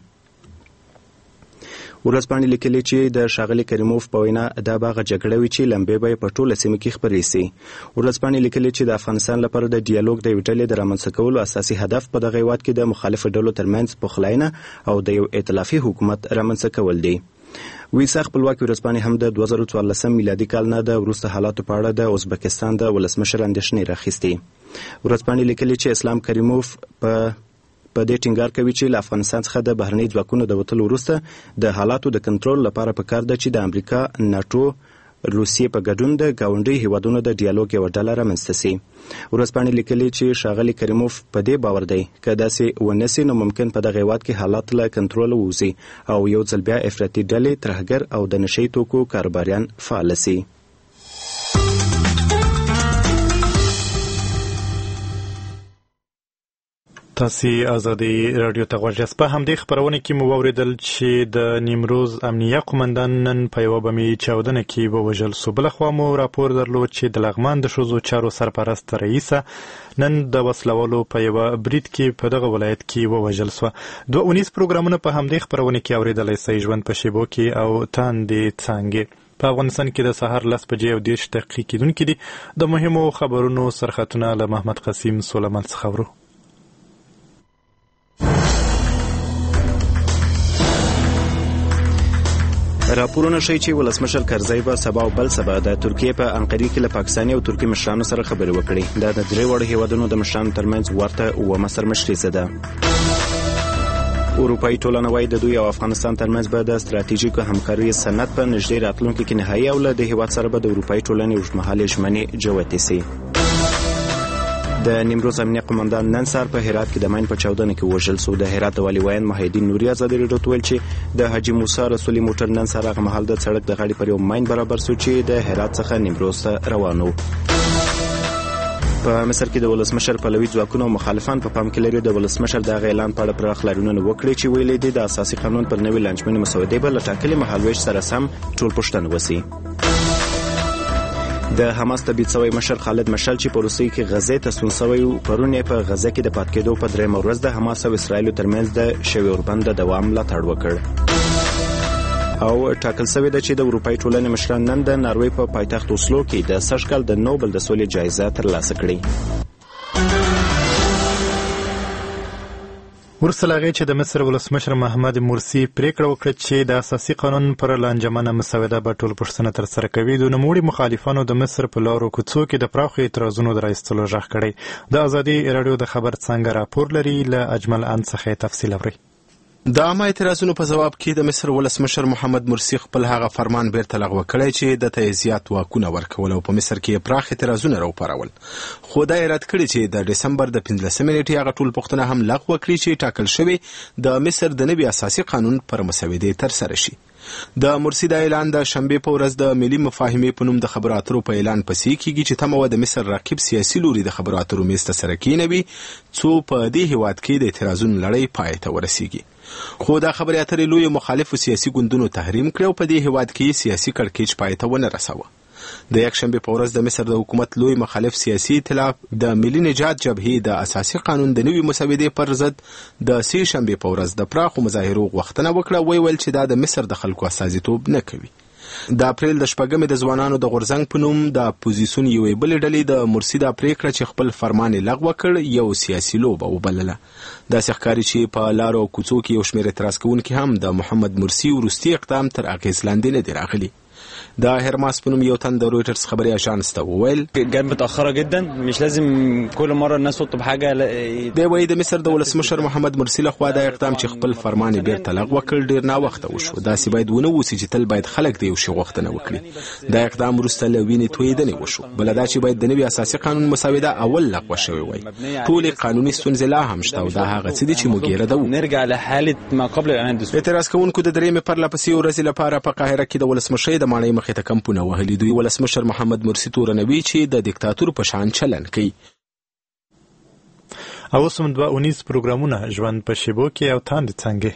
B: ورځپاڼې لیکلي چې د ښاغلي کریموف په وینا دا به هغه جګړه وي چې لمبې به یې په ټوله سیمه کې خپرې سي. ورځپاڼې لیکلي چې د افغانستان لپاره د ډیالوګ د یوې ډلې د رامنځته کولو اساسي هدف په دغه هیواد کې د مخالفو ډلو ترمنځ پخلاینه او د یو ائتلافي حکومت رامنځته کول دي. ویسا خپلواکي ورځپاڼې هم د 2014 میلادي کال نه د وروسته حالاتو په اړه د ازبکستان د ولسمشر اندېښنې راخیستې. ورځپاڼې لیکلي چې اسلام کریموف په دې ټینګار کوي چې له افغانستان څخه د بهرنۍ ځواکونو د وتلو وروسته د حالاتو د کنټرول لپاره پکار ده چې د امریکا، ناټو، روسیې په ګډون د ګاونډي هیوادونو د ډیالوګ یوه ډله رامنځته سي. ورځپاڼې لیکلي چې ښاغلي کریموف په دې باور دی که داسې ونه سي نو ممکن په دغه هیواد کې حالات له کنټروله ووځي او یو ځل بیا افراطي ډلې، ترهګر او د نشهیي توکو کاروباریان فعال سي.
A: تاسو ازادي رادیو ته غوږ یاست. په همدې خبرونه کې مو واوریدل چې د نیمروز امنیه قومندان نن په یوه بمي چاودنه کې ووژل شو. بلخوا مو راپور درلود چې د لغمان د ښځو چارو سرپرست رئیسه نن د وسلوالو په یوه برید کې په دغه ولایت کې ووژل شوه. 2 پروګرامونه په همدې خبرونه کې اوریدلی سئ، ژوند په شیبو کې او تاندې څانګې. په افغانستان کې د سهار 10:30 کېدونکي دي. د مهمو خبرونو سرخطونه له محمد قسیم سلیمان څخه ورو.
B: راپورونه ښیي چې ولسمشر کرزی به سبا او بل سبا د ترکیې په انقرې کې له پاکستاني او ترکي مشرانو سره خبرې وکړي. دا د 3 وړو هیوادونو د مشرانو ترمنځ ورته اومه سرمشریزه ده. اروپایي ټولنه وايي د دوی او افغانستان ترمنځ به د ستراتیژیکو همکاریو سند په نږدې راتلونکي کې نهایي او له د هیواد سره به د اروپایي ټولنې اوږدمهالې ژمنې جوتې سي. د نیمروز امنیه قومندان نن سهار په هرات کې د ماین په چاودنه کې وژل شو. د هرات د والي ویان محیدین نوري ازادي راډیو ته ویل چې د حاجي موسی رسولي موټر نن سهار هغه مهال د سړک د غاړې پر یو ماین برابر شو چې د هرات څخه نیمروز ته روان و. په مصر کې د ولسمشر پلوي ځواکونو مخالفان په پام کې لري د ولسمشر د اعلان په اړه پراخ لاریونونه وکړي چې ویلي دي د اساسي قانون پر نوې لانجمنې مسودې به له ټاکلي مهالویش سره سم ټول پوښتنه وسي. د حماس تبعید شوی مشر خالد مشعل چې په روسیې کې غزې ته ستون شوی و، پرون یې په غزه کې د پاتې کېدو په 3مه ورځ د حماس او اسرایلو ترمنځ د شوی اوربند د دوام ملاتړ وکړ. او ټاکل شوی ده چې د اروپایي ټولنې مشران نن د ناروې په پایتخت اوسلو کې د سږ کال د نوبل د سولې جایزه ترلاسه کړي.
A: ورسره هغې چې د مصر ولسمشر محمد مرسي پریکړه وکړه چې د اساسي قانون پر لانجمنه مسوده به ټول پوښتنه ترسره کوي. د نوموړي مخالفانو د مصر په لارو کوڅو کې د پراخو اعتراضونو د راایستلو غږ کړی. د ازادي راډیو د خبر څانګه راپور لري، له اجمل ان څخه تفصیل اورئ.
D: د عامه اعتراضونو په جواب کې د مصر ولسمشر محمد مرسي خپل هغه فرمان بیرته لغوه کړی چې د ته زیات واکونه ورکول او په مصر کې پراخ اعتراضونه راوپارول. خو دا رد کړی چې د دسمبر د 15 نیټې هغه ټول پوښتنه هم لغوه کړی چې ټاکل شوی د مصر د نوي اساسي قانون پر مسودې ترسره شي. د مرسي د اعلان د شنبه په ورځ د ملي مفاهمې په نوم د خبرو اترو په اعلان پسې کیږي چې تمه د مصر رقیب سیاسي لوري د خبرو اترو میز ته سره کېنوي څو په دې هیواد کې د اعتراضونو لړۍ پای ته ورسیږي. خو دا خبرې اترې لوی مخالفو سیاسي ګوندونو تحریم کړ او په دې هیواد کې سیاسي کړکېچ پای ته ونه رساوه. د یکشنبه په ورځ د مصر د حکومت لوی مخالف سیاسي ائتلاف د ملي نجات جبهې د اساسي قانون د نوي مسودې پر ضد د سې شنبه په ورځ د پراخو مظاهرو غوښتنه وکړه، ویل چې دا د مصر د خلکو استازیتوب نه کوي. د اپریل د شپږمې د ځوانانو د غورځنګ په نوم د اپوزیسیون یوې بلې ډلې د مرسي د پریکړه چې خپل فرمان لغوه کړ یو سیاسي لوبه وبلله. داسې ښکاري چې په لارو او کوڅو کې یو شمېر اعتراض کوونکي هم د محمد مرسي وروستي اقدام تر اغېز لاندې نه دي راغلي. د هرماس په نوم یو تن د رويترز خبري اژانس ته وویل
O: جاي متاخره جدا، مش لازم كل مره الناس تطلب حاجه.
D: د وای د مصر د ولسمشر محمد مرسي لخوا د اقدام چې خپل فرمان بیرته لغوه کړ ډیر نا وخت وشو. دا سی باید ونه وسی چې تل باید خلک دی شي غوښتنه وکړي. دا اقدام وروسته لوینې تویدنې وشو. بل دا چې باید د نوي اساسي قانون مسوده اول لغوه شوی وای. ټول قانوني ستونزې لا هم شته او دا هغه څه دي چې موږ یې ردو.
O: نرجع لحاله ما قبل الاعلان الدستوري.
D: اعتراض کوونکو د درېمې پر لپسې ورځې لپاره په قاهره کې د ولسمشر د ماڼۍ مخې ته کمپونه وهلي. دوی ولسمشر محمد مرسي تورنوي چې د دیکتاتور په شان چلن کوي.
A: او اوس هم 2 پروګرامونه ژوند په شیبو کې او تاندې څانګې.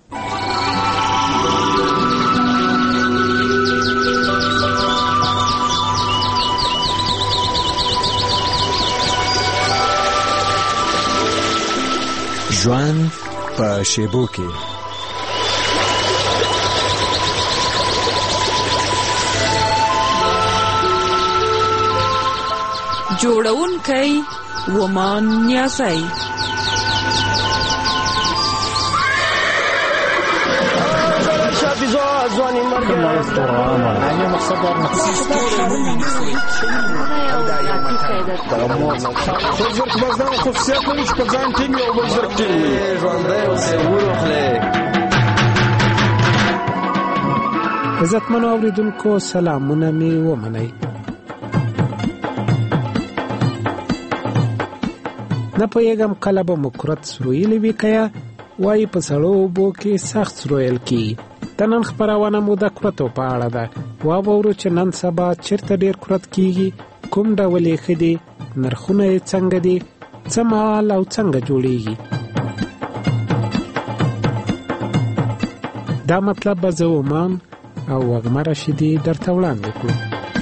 J: ژوند په شیبو کې.
P: جوړونکی ومان نیازی
Q: عزتمنو اوریدونکو سلامونه می ومنئ. نه پوهېږم کله به مو کرت سرویلی وي که یا وایي په سړو اوبو کې سخت سرویل کېږي. د نن خپرونه مو د کرتو په اړه ده. واورو چې نن سبا چېرته ډېر کرت کېږي، کوم ډول یې ښه دي، نرخونه یې څنګه دي، څه مال او څنګه جوړېږي. دا مطلب به زه عمان او وږمه رشیدي درته وړاندې کړو.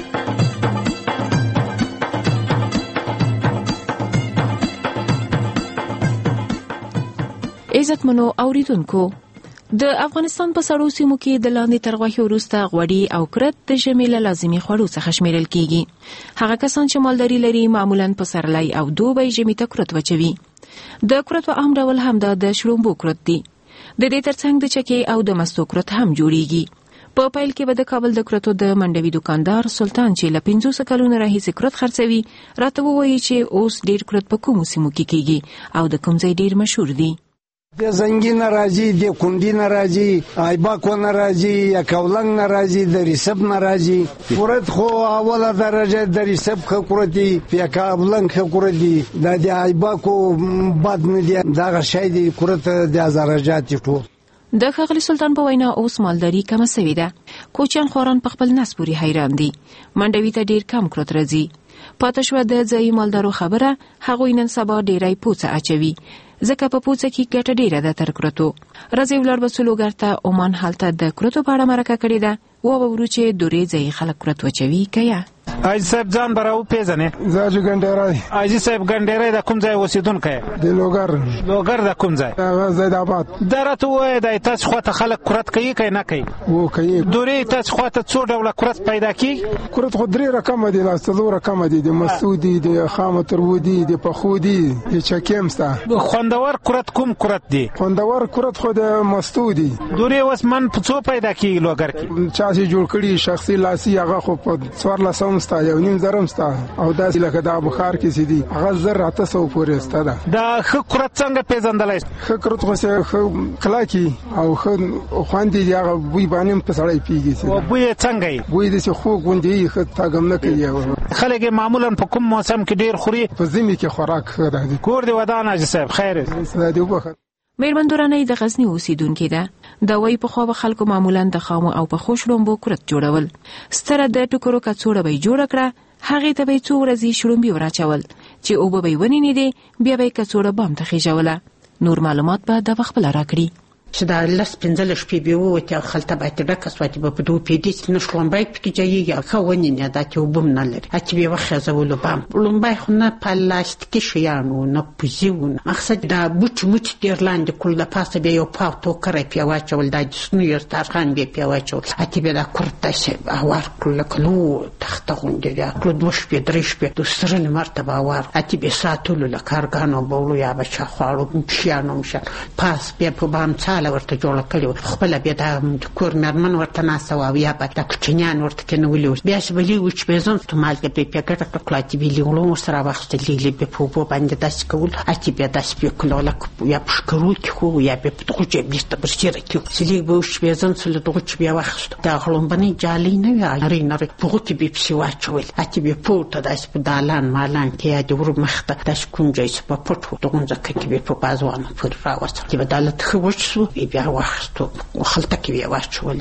R: عزتمنو اوریدونکو، د افغانستان په سړو سیمو کې د لاندې تر غوښې وروسته غوړي او کرت د ژمي له لازمي خوړو څخه شمیرل کیږي. هغه کسان چې مالداري لري معمولاً پسرلی او دوبی ژمي ته کرت وچوي. د کرتو عام ډول همدا د شړومبو کرت دی. د دې ترڅنګ د چکې او د مستو کرت هم جوړیږي. په پیل کې به د کابل د کرتو د منډوي دکاندار سلطان چې له 500 کلونو راهیسې کرت خرڅوي راته ووایي چې اوس ډیر کرت په کومو سیمو کې کیږي او د کوم ځای ډیر مشهور دي.
S: د زنګي ناراضي، د کندي ناراضي، ایباکو ناراضي، یا کولنګ ناراضي، د ریسب ناراضي. کرت خو اوله درجه د ریسب خورتي، یا کولنګ خورتي، د ایباکو بد نه دی. دا شی دی کرت د درجات ټول.
R: د ښاغلي سلطان په وینا اوس مالداري کمه سوې ده. کوچیان خوران په خپل نس پورې حیران دي. منډوي ته ډیر کم کرت راځي. پاتې شوه د ځایي مالدارو خبره، هغوی نن سبا ډیری پوڅه اچوي. ځکه په پوڅه کې ګټه ډیره ده تر کرتو. راځي ولاړ به سلوګر ته عمان هلته د کرتو په اړه مرکه کړې ده. وورو چې دورې ځای خلک کرت وچوي کیا.
L: حاجی صاحب ځان براو پیژنې؟
S: زاجو ګنډېرای.
L: حاجی صاحب ګنډېرای د کوم ځای اوسیدونکی؟
S: د لوګر.
L: لوګر د کوم ځای؟
S: زید آباد.
L: درته وای د تاسو خواته خلک کرت کوي که نه کوي؟
S: و کوي.
L: دورې تاسو خواته څو ډوله کرت پیدا کیږي؟
S: کرت خو درې رقمه دي، لا څلور رقمه دي. د مسعودي، د خامه ترودي، د پخودي، د چکیم ستا.
L: خوندور کرت کوم کرت دی؟
S: خوندور کرت خو د مسعودي.
L: دورې اوس من په څو پیدا کیږي لوګر کې؟
S: چا چې جوړ کړي شخصي لاسي هغه خو په 1400 ستا، 1.5 زرم ستا، او داسې لکه د بخار کې سي دي هغه 1800 پورې ستا ده.
L: دا ښه کرت څنګه پیژندلای؟
S: ښه کرت خو کلاکی او ښه خوندې دی، هغه بوی باندې په سړی پیږي.
L: او بوی څنګه یې؟
S: بوی د خو غونډي ښه تاګم نه کوي.
L: خلک معمولا په کوم موسم کې ډیر خوري؟
S: په ژمي کې خوراک ښه ده.
L: کور دی ودان حاجی صاحب خیر.
R: میرمن دورانۍ د غزنی اوسیدونکې ده. دا وایي پخوا به خلکو معمولا د خامو او پخو شړومبو کرت جوړول. ستره د ټوکرو کڅوړه به یې جوړه کړه، هغې ته به یې څو ورځې شړومبې ور اچول چې اوبه به یې ونینېدې، بیا به یې کڅوړه بام ته خېژوله. نور معلومات به د خپله راکړي.
T: چې دا 15 شپې به ووتې او خلطه به ډکه سوه، چې به په 2 پیډې چې نه شړومبی پکې جایږي، ښه ونینې دا چې اوبه هم نه لري، چې به یې وخېژولو بام. لومبی خو نه پلاستیکي شیان وو، نه پوزي وو، مقصد دا بوټي موټي ډېر لاندې کړل، د پاسه بیا یو پاو توکری پې واچول، دا د سنو یو دسترخوان بیا پې واچول، چې بیا دا کرت داسې هوار کړل لکه لو تخته غوندې بیا کړو. 2 شپې 3 شپې د سره لمر ته به هوار، چې بیا ساتلو له کارګانو به وړو یا به چا خواړو پیشیانو مشل پاس بیا په بام ورته جوړه کړې وه. خپله بیا د کور مېرمن ورته ناسته وه، او یا به د کوچنیان ورته کېنولي وو. بیا چې به لږ وچ بېزم مالګه به یې پې ګټه کړه، چې بیا لیغلو ورسره واخیستل، لیغلې بیا په اوبو باندې داسې کول، چې بیا داسې بیا کړو لکه یا په شکرو کې خو یا بیا په دغو چې بېرته برسېره کړو، چې لږ به وچ بېزم څه له دغو چې بیا واخیستو. دا غړومبنۍ جالۍ نه وې، نرۍ نرۍ په هغو کې بیا پسې واچول، چې بیا پورته داسې په دالان مالان کې یا د ور مخ ته داسې کوم ځای چې په پټ و دغو ځکه کې بیا په بازوانو پورې راوڅل، چې به دا لته ښه وچ سو، بیا واخیستو خلطه کې بیا واچول.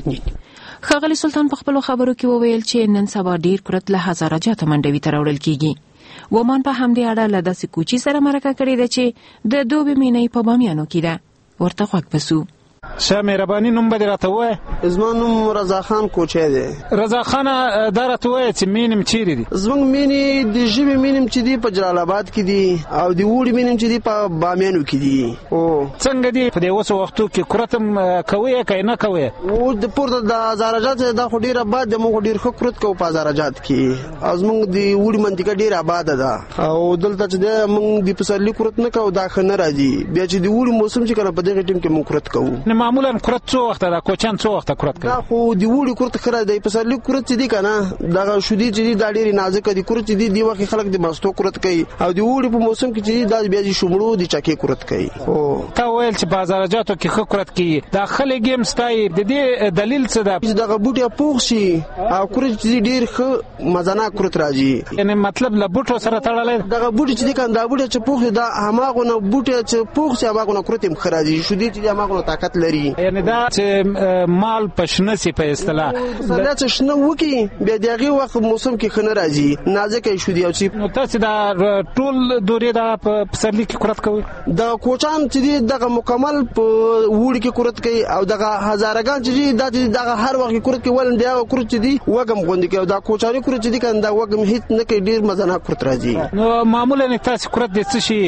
R: ښاغلي سلطان په خپلو خبرو کې وویل چې نن سبا ډیر کرت له هزاره جاته منډوي ته راوړل کیږي. ومان په همدې اړه له داسې کوچي سره مرکه کړې ده چې د دوبي مینۍ په بامیانو کې ده. ورته غوږ بسو.
L: شه مهرباني نوم به دې راته ووایه؟
U: زما نوم رضا خان کوچی دی.
L: رضا خانه دا راته ووایه چې مینم چیرې دي؟
U: زموږ مینې د ژمي مینم چې دي په جلال آباد کې دي، او د اوړي مینم چې دي په بامیانو کې دي.
L: څنګه دي په دې اوسو وختو کې کرت هم کوئ که نه کوئ؟
U: د پورته د هزارهجات دا خو ډېر آباد دی، موږ ډېر ښه کرت کوو په هزارهجات کې، او زموږ د اوړي منطقه ډېره آباده ده، او دلته چې دی موږ د پسرلي کرت نه کوو، دا ښه نه راځي. بیا چې د اوړي موسم چې کنه په دغه ټیم کې موږ کرت کوو.
L: معمولا کرت څو وخته ده؟ کوچیان څو وخته کرت کوي؟
U: دا خو د اوړي کرت ښه راځي. پسرلي کرت چې دی که نه دغه شودې چې دي دا ډېرې نازکه دي. کرت چې دي دې وخت خلک د مستو کرت کوي، او د اوړي په موسم کې چې دي دا بیا د شومړو د چکې کرت کوي.
L: تا ویل چې په هزارهجاتو کې ښه کرت کېږي، دا خلک یې هم ستایي، د دې دلیل څه ده؟
U: چې دغه بوټي پوخ شي او کرت چې دي ډېر ښه مزناک کرت راځي.
L: یعنې مطلب له بوټو سره تړلی
U: دغه بوټي چې دي که دا بوټي چې پوخ دي دا هماغونه بوټي چې پوخ شي هماغونه کرت هم ښه راځي. شودې چې دي هماغونه طاقت لري.
Q: یعنی دا چې مال پښنه سي په اصطلاح
U: دا چې شنه وکي بیا دغه وخت موسم کې خنه راځي نازکه شو دی او چې
Q: نو تاسو دا ټول دورې دا په پسرلی کې کرت کوي.
U: د کوچان چې دغه مکمل په وړ کې کرت کوي او دغه هزارګان چې دغه هر وخت کرت کوي ول دغه کرت چې دی وګم غوندي کوي دا کوچاني کرت چې دی کنده وګم هیڅ نه کوي ډیر مزنه کرت راځي.
Q: نو معمولا تاسو کرت د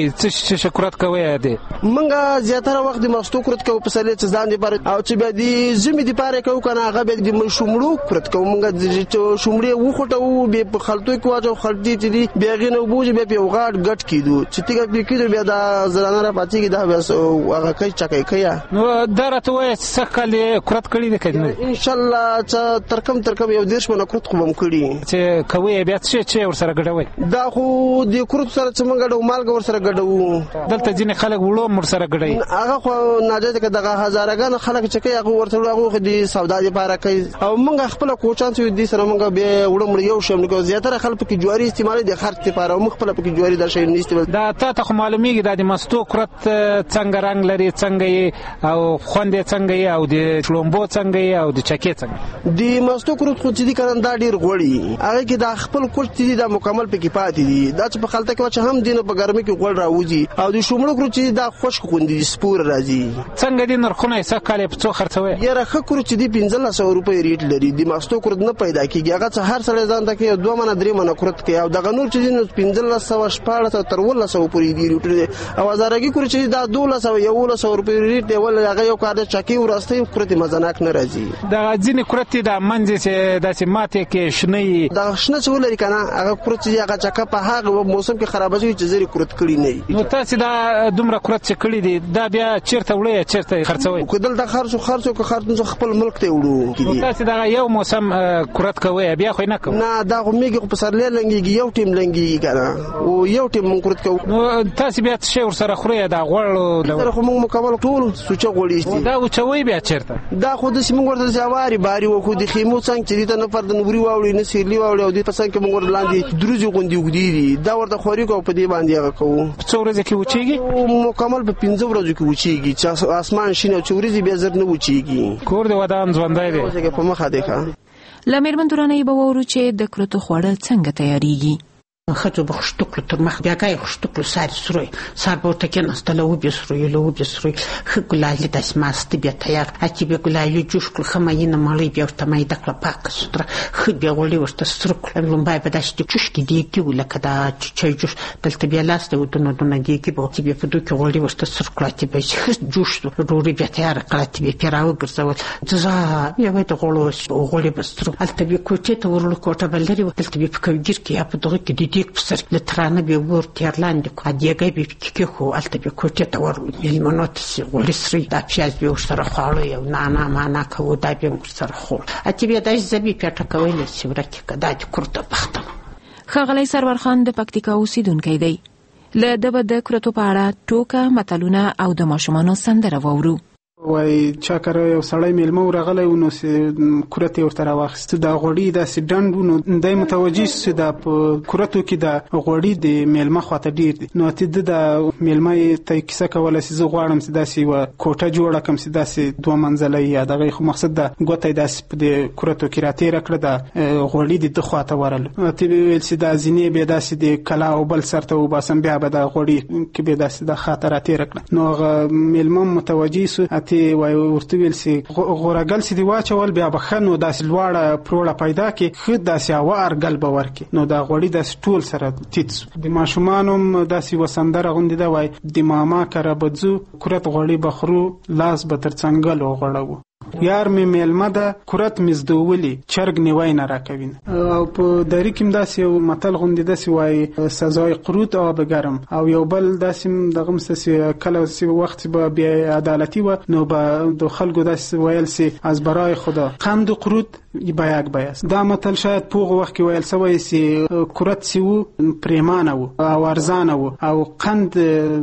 Q: څه شي کرت کوي دی
U: منګه زیاتره وخت د مستو کرت کوي په سره چې ځان دی پر او چې به د زمي دی پاره کوي کنه هغه به د شومړو کرت کوي منګه د شومړي وخټو به په خلطو کې واجو خلطي چې دی بیاغې نو بوج به په وغاړ غټ کیدو چې تیګه په کېدو بیا دا زرانه را پاتې کی دا بس هغه کوي چکه کوي.
Q: نو درته وای سکه کرت کړی دی کنه
U: ان شاء الله چې ترکم یو دیش باندې کرت کوم کړی
Q: چې کوي بیا چې ور سره ګډوي
U: دا خو د کرت سره چې موږ ګډو مالګ ور سره ګډو
Q: دلته ځینې خلک وړو مر سره ګډي
U: هغه خو ناجایز کې دغه هزارګان خلک چې کوي هغه ورته هغه د سودا لپاره کوي او موږ خپل کوچان چې دي سره موږ به وړو یو شم نو زیاتره خلک کې جواری استعمال دي خرڅ لپاره موږ خپل کې جواری در شي نيسته
Q: دا ته معلومیږي د مستو کرت څنګه رنگ لري څنګه او خوند څنګه او د چلومبو څنګه او د چکه څنګه
U: د مستو کرت خو چې دي کړه دا ډیر غوړي هغه کې د خپل کرت دي د مکمل پکې پاتې دي دا چې په خلطه کې چې هم دینه په ګرمي کې غوړ راوځي او د شومړو کرت چې دا خشک خوندي سپور راځي.
Q: څنګه دي نرخونه یې سکاله په څو خرڅوي
U: یاره خ کرت چې دي 1500 روپۍ ریټ لري د مستو کرت نه پیدا کیږي هغه چې هر سړی ځان ته کې 2 منه 3 منه کرت کې او دغه نور چې 1500 شپاړه تر 1300 پورې دی ریټ او هزارګي کرت چې دا 1200 روپۍ ریټ دی ول هغه یو کار چکی ورسته کرت مزناک نه راځي.
Q: دا ځینې کرت د منځ چې داسې ماته کې شنه
U: دا شنه څول لري کنه هغه کرت چې هغه چکه په هغه موسم کې خراب شي چې زری کرت کړی نه.
Q: نو تاسو دا دومره کرت چې کړی دي دا بیا چیرته وړي چیرته خرڅوي
U: کدل د خرڅو خپل ملک ته وړو.
Q: نو تاسو دا یو موسم کرت کوي بیا خو نه کوي
U: نه دا میګ په سر لنګي یو ټیم لنګي کنه او یو ټیم مونږ کرت کوو.
Q: نو تاسو بیا څه ور سره خوري دا غوړ
U: سره خو مونږ مکمل ټول سوچ غوړي
Q: دا او چوي بیا چیرته
U: دا خو د سیمون ورته ځواري باري و خو د خیمو څنګه چې ته نه فرد نوري واوړي نه سیرلی واوړي او د پسند کې مونږ لاندې دروځي غوندي وګدي دا ورته خوري کو په دې باندې هغه کوو.
Q: څو ورځې کې وچیږي
U: مکمل په 15 ورځو کې وچیږي چې اسمان شینه او چوريزي بیا زر نه وچیږي.
Q: کور د ودان ځوندای دی
U: په مخه دی ښه.
R: لمر مندورانه به ورو چې د کرتو خوړل څنګه تیاریږي.
T: خځو بخشتکلو تر مخ بیا کای خشتکلو ساري سروي سار به ته کې نستله و به سروي لو به سروي خګلالي د اسماست بیا تیار اچي به ګلالي جوش کړ خماینه مالي بیا ته مې دکړه پاک ستر خ بیا ولي ورته سرکل لومبای په داشت چوش کې دی کې ولکه دا چای جوش دلته بیا لاسته ودونه دونه دی کې به چې بیا په دوه کې ولي ورته سرکل چې به جوش ضروري بیا تیار کړه چې بیا پیراو ګرځول ځا بیا وې ته غولي بستر الته بیا کوټه ته ورل کوټه بلري دلته بیا په کوګر کې په دغه کې دیک پسر لترانه به ور تیرلاند کو دیګي به کې خو الته به کوټه ته ور ملمنوت ولسري دا پیاز به سره خاله یو نه معنا کو دا به سره خو اته به داش زبي پټه کولې چې ورکه کدا چې کرته بختم.
R: خغلی سرور خان د پکتیکا اوسیدونکی دی. له دبه د کرتو په اړه ټوکه متلونه او د ماشومانو سندره وورو.
E: وای چا کار یو سړی میلمه ورغلی و نو کرت ورته راواخیسته د غوړي داسې ډنډ و نو دی متوجه سو د په کرتو کې د غوړي د میلمه خواته ډیر دی نو ته د میلمه ته کیسه کوله چې زه غواړم چې داسې و کوټه جوړه کم چې داسې دوه منزله یا دغه خو مقصد د ګوتې داسې په د کرتو کې راتېره کړه د غوړي د خواته ورل ته ویل چې د زینې به داسې د کلا او بل سرته و باسم بیا به د غوړي کې به داسې د خاطر راتېره کړه نو میلمه متوجه سو وای ورته ویل سي غورګل سي دی واچول بیا بخنو داس لوړه پروړه پیدا کی خود داسې هوا ارګل باور کی نو دا غوړي داس ټول سره تیت د ماشومانو داسې وسندره غوندي دا وای د ماما کرا بځو کرت غوړي بخرو لاس به تر څنګه لو غړو یار می میلمه ده کرت مزدوولی چرګ نیوای نه راکوین او په دری کې داسې یو متل غوندي داسې وای سزای قروت او بګرم او یو بل داسې دغه مسه کله سی وخت به بی عدالتي و نو به د خلکو داسې ویل سي از برای خدا قند قروت بیاک بیاس دا متل شاید پوغ وخت کې ویل سوی سي کرت سی وو پریمانه وو او ارزانه وو او قند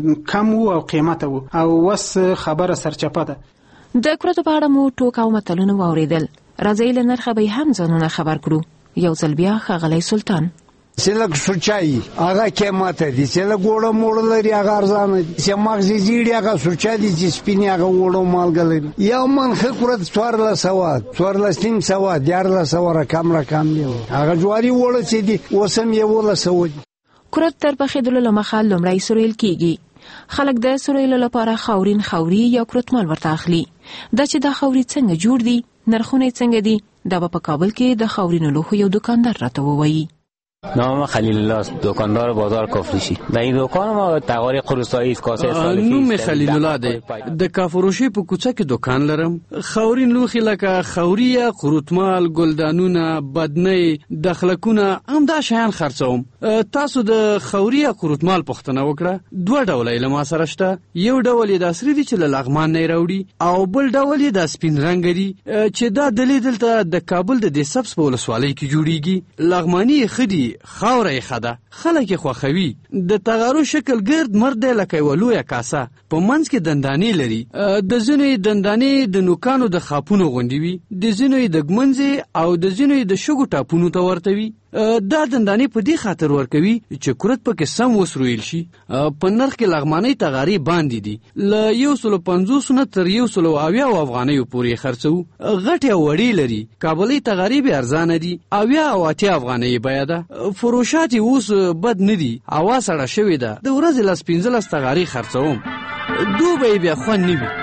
E: کم وو او قیمته وو او وس خبره سرچپه ده.
R: د کرتو په اړه مو ټوک او متلونه واوریدل. راځي له نرخه به هم ځانونه خبر کړو. یو ځل بیا ښاغلی سلطان.
S: سلک سوچای هغه قیمت دي سلک وړو موړ لري هغه ارزانه دي مغزي زیړي هغه سوچا دي چې سپینی هغه وړو مالګ لري یو من خکرت 1400 1400 رقم دی هغه جواري وړو چې دي وسم یو ولا سو
R: کرت تر پخېدلو لمخه لومړی سرویل کیږي خلک د سرویل لپاره خوري یا کرتمال ورته اخلي دا چې دا خوري څنګه جوړ دي نرخونه څنګه دي دا په کابل کې د خورینو لوخو یو دکاندار راته ووایي
G: نام خلیل الله است، دکاندار بازار کافروشی. در این دکان ما تغاری قرصایی است کاسه سالفی.
V: نوم خلیل الله ده. د کافروشی په کوڅه کې دکان لرم. خورین لوخي لکه خوريه، قروتمال، ګلدانونه، بدنۍ، دخلکونه هم دا شیان خرڅوم. تاسو د خوريه قروتمال پوښتنه وکړه. دوه ډول یې ما سره شته. یو ډول یې د اصلي دي چې له لغمان نه راوړي او بل ډول یې د سپین رنگ دي چې دا دلته د کابل د دسبس په ولسوالۍ کې جوړیږي. لغمانی خدي خاورې خده خلک خوخوي د تغارو شکل ګرد مرده لکه ولویا کاسه په منځ کې دندانې لري د زینې دندانې د نوکانو د خاپونو غونډي وي د زینې د ګمنځي او د زینې د شګو ټاپونو ته ورته وي دا دندانې په دې خاطر ورکوي چې کرت پکې سم وسرویل شي په نرخ کې لغمانې تغاری باندې دي ل 150 نه تر 180 افغانیو پورې خرڅو غټه وړي لري کابلي تغاری به ارزانه دي او 80 افغانۍ بیا ده فروشات اوس بد نه دي اوا سره شوی ده د ورځې لاس 15 تغاری خرڅوم دوی بیا خو نه وي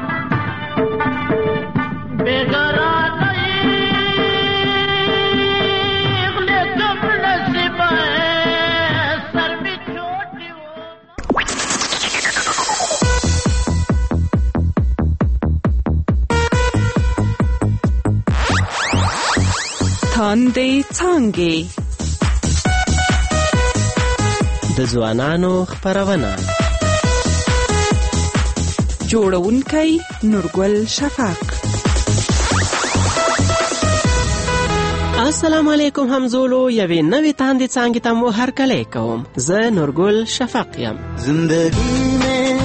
P: تاندې څانګې
W: د ځوانانو خبرونه
P: جوړونکی نورګل شفق.
W: السلام علیکم همزولو یوې نوې تاندې څانګې ته مو هرکلی کوم. زه نورګل شفق یم.
X: زندگی میں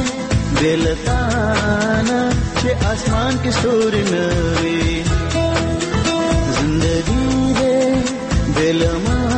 X: دلتانا چې آسمان کې ستوري نه وي زندگی دلمانا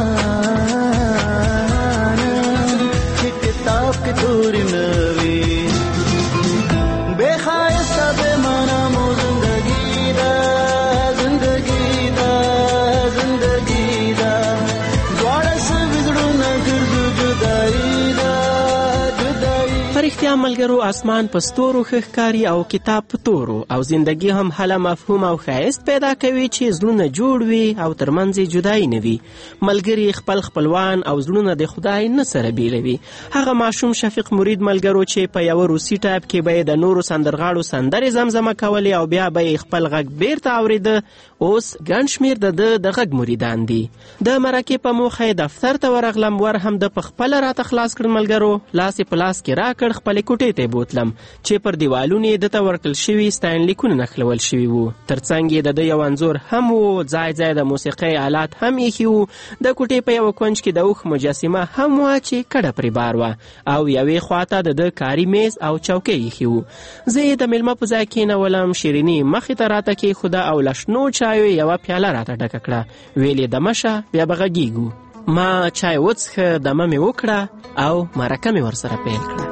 X: چې کتاب کې توري نه وي بے خایسته بے معنا مو زندگی دا زندگی دا زندگی دا دواړه سوزړونه ګرځو جدایي دا جدایي
W: فرښتیا ملګرو اسمان په ستورو ښکاري او کتاب په تورو او زندگی هم هله مفهوم او ښایست پیدا کوي چې زړونه جوړ وي او ترمنځ جدایي نه وي ملګري خپلوان او زړونه د خدای نه سره بیلوي هغه ماشوم شفیق مرید ملګرو چې په یو روسي ټایپ کې به د نورو سندرغاړو سندرې زمزمه کولې او بیا به خپل غږ بیرته اورېده اوس ګڼ شمېر د غږ مریدان دي د مرکې په موخه دفتر ته ورغلم ور هم د خپل راته خلاص کړ ملګرو لاس په لاس کې راکړ خپل کوټې ته بوتلم چې پر دیوالونو د ته ورکل شوی ستاینلیکونه نخلول شوی وو ترڅنګ د یو انځور هم وو ځای د موسیقي آلات هم یې وو د کوټې په یو کونج کې د اوخ مجسمه هم وه چې کډه پرې بار وه او یوې خواته د کاري میز او چوکۍ یې وو زه یې د میلمه په ځای کېنولم شیریني مخې ته راته کېښوده او له شنو چایو یوه پیاله راته ډکه کړه ویل یې دمه شه بیا به غږیږو ما چای وڅښه دمه مې وکړه او مرکه مې ورسره پیل کړه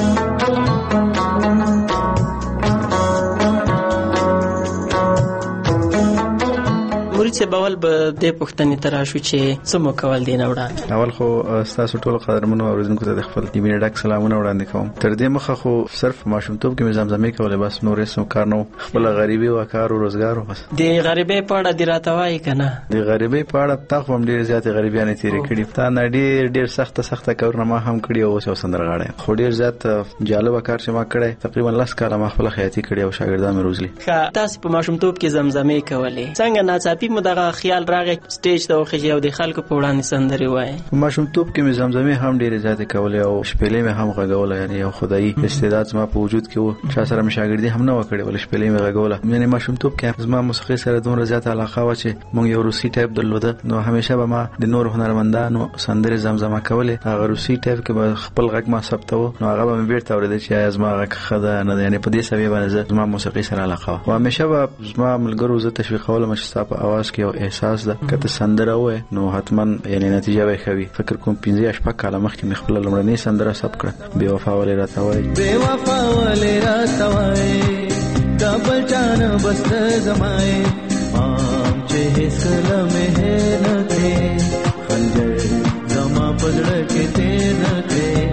W: مرید صاحب اول به دې پوښتنې ته راشو چې څه مو کول دی نه وړاندې
B: اول خو ستاسو ټولو قدرمنو اوریدونکو ته د خپل د مینې ډک سلامونه وړاندې کوم تر دې مخه خو صرف ماشومتوب کې مې زمزمې کولې بس نور هیڅ کار نه خپل غریبي او کار او روزګار بس د
W: غریبۍ په اړه دې راته وایي که نه د
B: غریبۍ په اړه تا خو هم ډېرې زیاتې غریبیانې تېرې کړي تا نه ډېر سخته کارونه ما هم کړي او اوس یو سندرغاړی خو ډېر زیات جالبه کار چې ما کړی تقریبا 10 کاله ما خپله خیاطي کړې او شاګردان مې روزلي
W: ښه تاسې په ماشومتوب کې زمزمې کولې څنګه ناڅاپي مو دغه خیال راغی سټیج ته وخېږي او د خلکو په وړاندې سندرې وایي
B: په ماشومتوب کې مې زمزمې هم ډېرې زیاتې کولې او شپېلې مې هم غږوله یعنې یو خدایي استعداد زما په وجود کې و چا سره مې شاګردي هم نه وه کړې بلې شپېلې مې غږوله یعنې ماشومتوب کې زما موسیقۍ سره دومره زیاته علاقه وه چې موږ یو روسي ټایپ درلوده نو همیشه به ما د نورو هنرمندانو سندرې زمزمه کولې هغه روسي ټایپ کې به خپل غږ ما ثبتوه نو هغه به مې بیرته اورېده چې ایا زما غږ ښه ده نه ده یعنې په دې سبب باندې زما موسیقۍ سره علاقه وه او همیشه به زما ملګرو زه تشویقولم چې ستا په اواز کې
C: کې یو احساس ده کته سندره وای نو حتما یعنی نتیجه به خوي فکر کوم 15 شپه کاله مخکې مې خپل لمړنۍ سندره سب کړه بے وفا ولې راته وای
X: بے وفا ولې راته وای دا بچانه بس زمای مام چې هیڅ کله مې نه کې خنجر زما پزړه کې ته نه کې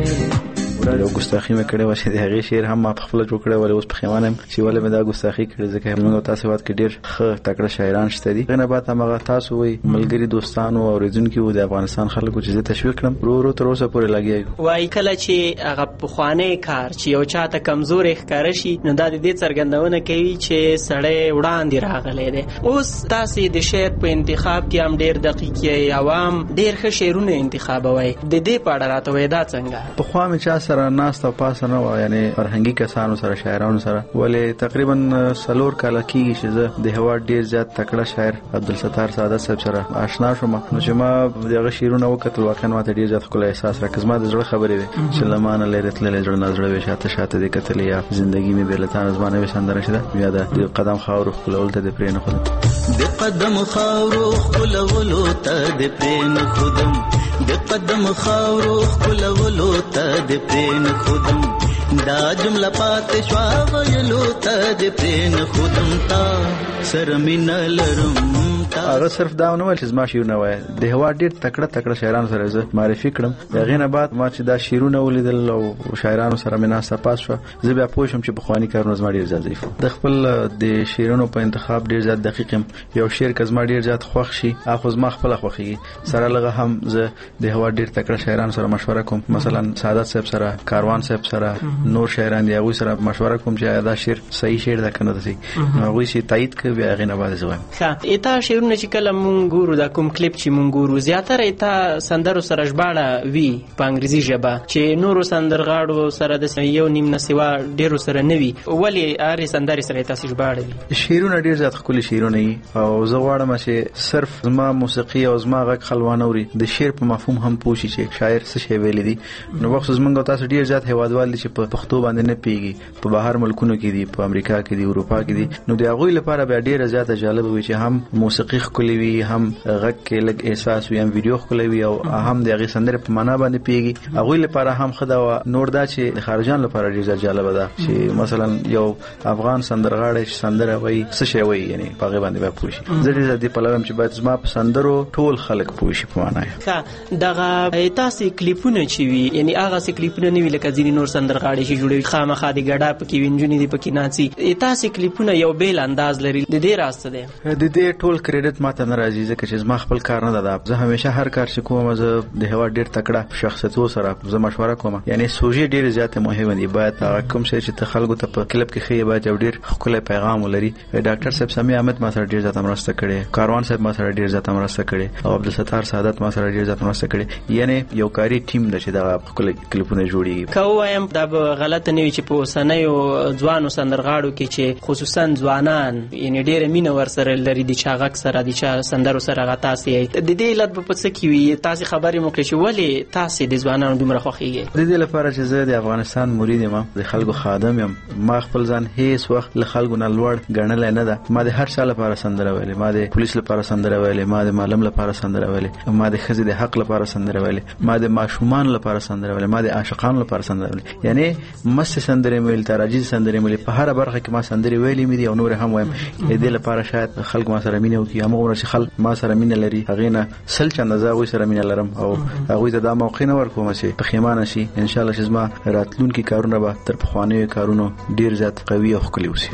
C: یو ګستاخی مې کړې و چې د هغې شعر هم ما په خپله جوړ کړی ولې اوس پښیمانه یم چې ولې مې دا ګستاخي کړې ځکه موږ او تاسو هېواد کې ډېر ښه تکړه شاعران شته دي هغې نه بعد هماغه تاسو وایي ملګري دوستانو او اورېدونکي وو د افغانستان خلکو چې زه تشویق کړم ورو ورو تر اوسه پورې لګیا یو
W: وایي کله چې هغه پخوانی کار چې یو چا ته کمزوری ښکاره شي نو دا د دې څرګندونه کوي چې سړی وړاندې راغلی دی اوس تاسې د شعر په انتخاب کې هم ډېر دقیق یې عوام ډېر ښه شعرونه انتخابوئ د دې په اړه راته وایي دا څنګه
C: پخوا مې چا سره ناست او پاس نه و یعنی فرهنګي کسانو سره شاعرانو سره ولې تقریبا 4 کاله کېږي چې زه د هېواد ډېر زیات تکړه شاعر عبدالستار سعادت صاحب سره آشنا شوم نو چې ما دغه شعرونه وکتل واقعا ماته ډېر زیات ښکلی احساس راکړ زما د زړه خبرې وې چې له ما نه لرې تللی زړه نه زړه وې شاته شاته دې کتلې یا زندګي مې بې له تا نه زما نوې سندره چې ده یا د قدم خاورو ښکلولو ته دې پرې نه ښودم
X: د قدم خاورو ښکلولو ته دې پرې نه ښودم د قدم خاورو ښکلولو ته دې پرې نه ښودم دا جمله پاتې شوه ویلو ته دې پرې نه ښودم تا سره مینه لرم
C: هغه صرف دا نه ویل چې زما شعرونه وایي د هېواد ډېر تکړه تکړه شاعرانو سره زه معرفي کړم د هغې نه بعد ما چې دا شعرونه ولیدل او شاعرانو سره مې ناسته پاس شوه زه بیا پوه شوم چې پخواني کارونه زما ډېر زیات ضعیف د خپل د شعرونو په انتخاب ډېر زیات دقیق یم یو شعر که زما ډېر زیات خوښ شي خو زما خپله خوښېږي سره لږه هم زه د هېواد ډېر تکړه شاعرانو سره مشوره کوم مثلا سعادت صاحب سره کاروان صاحب سره نور شاعران دي هغوی سره مشوره کوم چې دا شعر صحیح شعر ده که نه ده صحیح نو هغوی چې تایید کوي بیا هغې نه بعد زه وایم
W: ښه تا شعرونه چې کله مونږ ګورو دا کوم کلیپ چې مونږ ګورو زیاتره تا سندرو سره ژباړه وي په انګریزي ژبه چې نورو سندرغاړو سره د یو نیم نه سوا ډېرو سره نه وي ولې هرې سندرې سره یې تاسې ژباړه وي
C: شعرونه ډېر زیات ښکلي شعرونه وي او زه غواړم چې صرف زما موسیقي او زما غږ خلک وانه اوري د شعر په مفهوم هم پوه شي چې شاعر څه شی ویلی دي نو بخصوص موږ او تاسو ډېر زیات هېوادوال دي چې په پښتو باندې نه پوهېږي په بهر ملکونو کې دي په امریکا کې دي اروپا کې دي نو د هغوی لپاره بیا ډېره زیاته جالبه وي چې هم موسیقي ښکلې وي هم غږ کې لږ احساس وي هم ویډیو ښکلی وي او هم د هغې سندرې په معنا باندې پوهېږي هغوی لپاره هم ښه ده نور دا چې د خارجیانو لپاره ډېر زیات جالبه ده چې مثلا یو افغان سندرغاړی چې سندره وایي څه شی وایي یعنی په هغې باندې بیا پوه شي زه ډېر زیات دې پلوی یم چې باید زما په سندرو ټول خلک پوه شي په معنا یې
W: ښه دغه تاسې کلیپونه چې وي یعنی هغسې کلیپونه نه وي لکه ځینې نور سندرغاړي چې جوړوي خامخا د ګډا پکې وي نجونې دې پکې ناڅي تاسې کلیپونه یو بیل انداز لري د دې راز څه دی
C: د دې ټول کریډټ ماته نه راځي ځکه چې زما خپل کار نه ده زه همیشه هر کار چې کوم زه د هېواد ډېر تکړه شخصیتو سره زه مشوره کوم یعنی سوژې ډېرې زیاتې مهمې دي باید هغه کوم شی چې ته خلکو ته په کلپ کې ښیې باید یو ډېر ښکلی پیغام ولري ډاکټر صاحب سمیع احمد ما سره ډېر زیاته مرسته کړې کاروان صاحب ما سره ډېر زیاته مرسته کړې او عبدالستار سعادت ما سره ډېر زیاته مرسته کړې یعنی یو کاري ټیم ده چې دغه ښکلي کلیپونه جوړېږي
W: که ووایم دا به غلطه نه وي چې په اوسنیو ځوانو سندرغاړو کې چې خصوصا ځوانان یعنی ډېره مینه ورسره لري د چا غږ سره د چا سندرو سره هغه تاسې یې د دې علت به په څه کې وي تاسې خبرې مو کړې چې ولې تاسې د ځوانانو دومره خوښېږي
C: د دې لپاره چې زه د افغانستان مرید یم د خلکو خادم یم ما خپل ځان هیڅ وخت له خلکو نه لوړ ګڼلی نه ده ما د هر چا لپاره سندره ویلې ما د پولیس لپاره سندره ویلې ما د معلم لپاره سندره ویلې ما د ښځې د حق لپاره سندره ویلې ما د ماشومانو لپاره سندره ویلې ما د عاشقانو لپاره سندره ویلې یعنی مستې سندرې مې ویلې تاراجي سندرې مې ویلې په هره برخه کې ما سندرې ویلې مې دي او نورې هم وایم د دې لپاره شاید خلک ما سره مینه وکړي همغومره چې خلک ما سره مینه لري هغې نه 100 چنده زه هغوی سره مینه لرم او هغوی ته دا موقع نه ورکوم چې پښیمانه شي انشاءالله چې زما راتلونکي کارونه به تر پخوانیو کارونو ډېر زیات قوي او ښکلي اوسي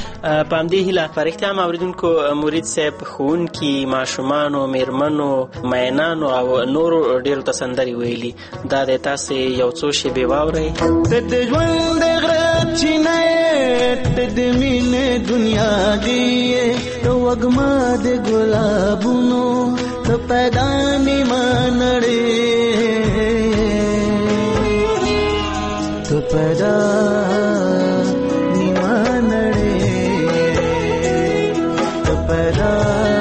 W: په همدې هیله په رښتیا هم اورېدونکو مرید صاحب ښوونکي ماشومانو میرمنو مینانو او نورو ډېرو ته سندرې ویلي دا دی تاسې یو څو شېبې واورئ
X: ته د ژوند د غره چینه یې ته د مینې دنیا دی ته وږمه د ګلابونو ته پیدا نیمه نړۍ ته پیدا نیمه نړۍ ته پیدا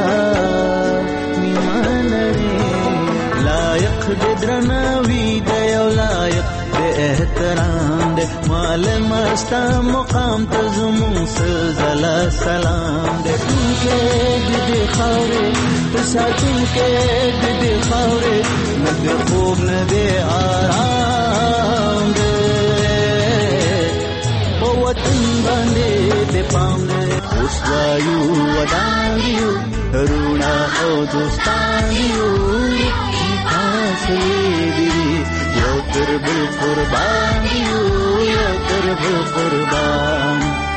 X: نیمه نړۍ لایق د درناوي دی او لایق د احترام دی معلم ستا مقام ته زمون سزلا سلام دې کې دې خاورې په ساتون کې دې خاورې نه دې خوب نه دې آرام دې په وطن باندې دې پام دې اوس وایو ودان دیو رونا او دوستان دیو تاسو دې یو تر بل قربان دیو یو تر بل قربان.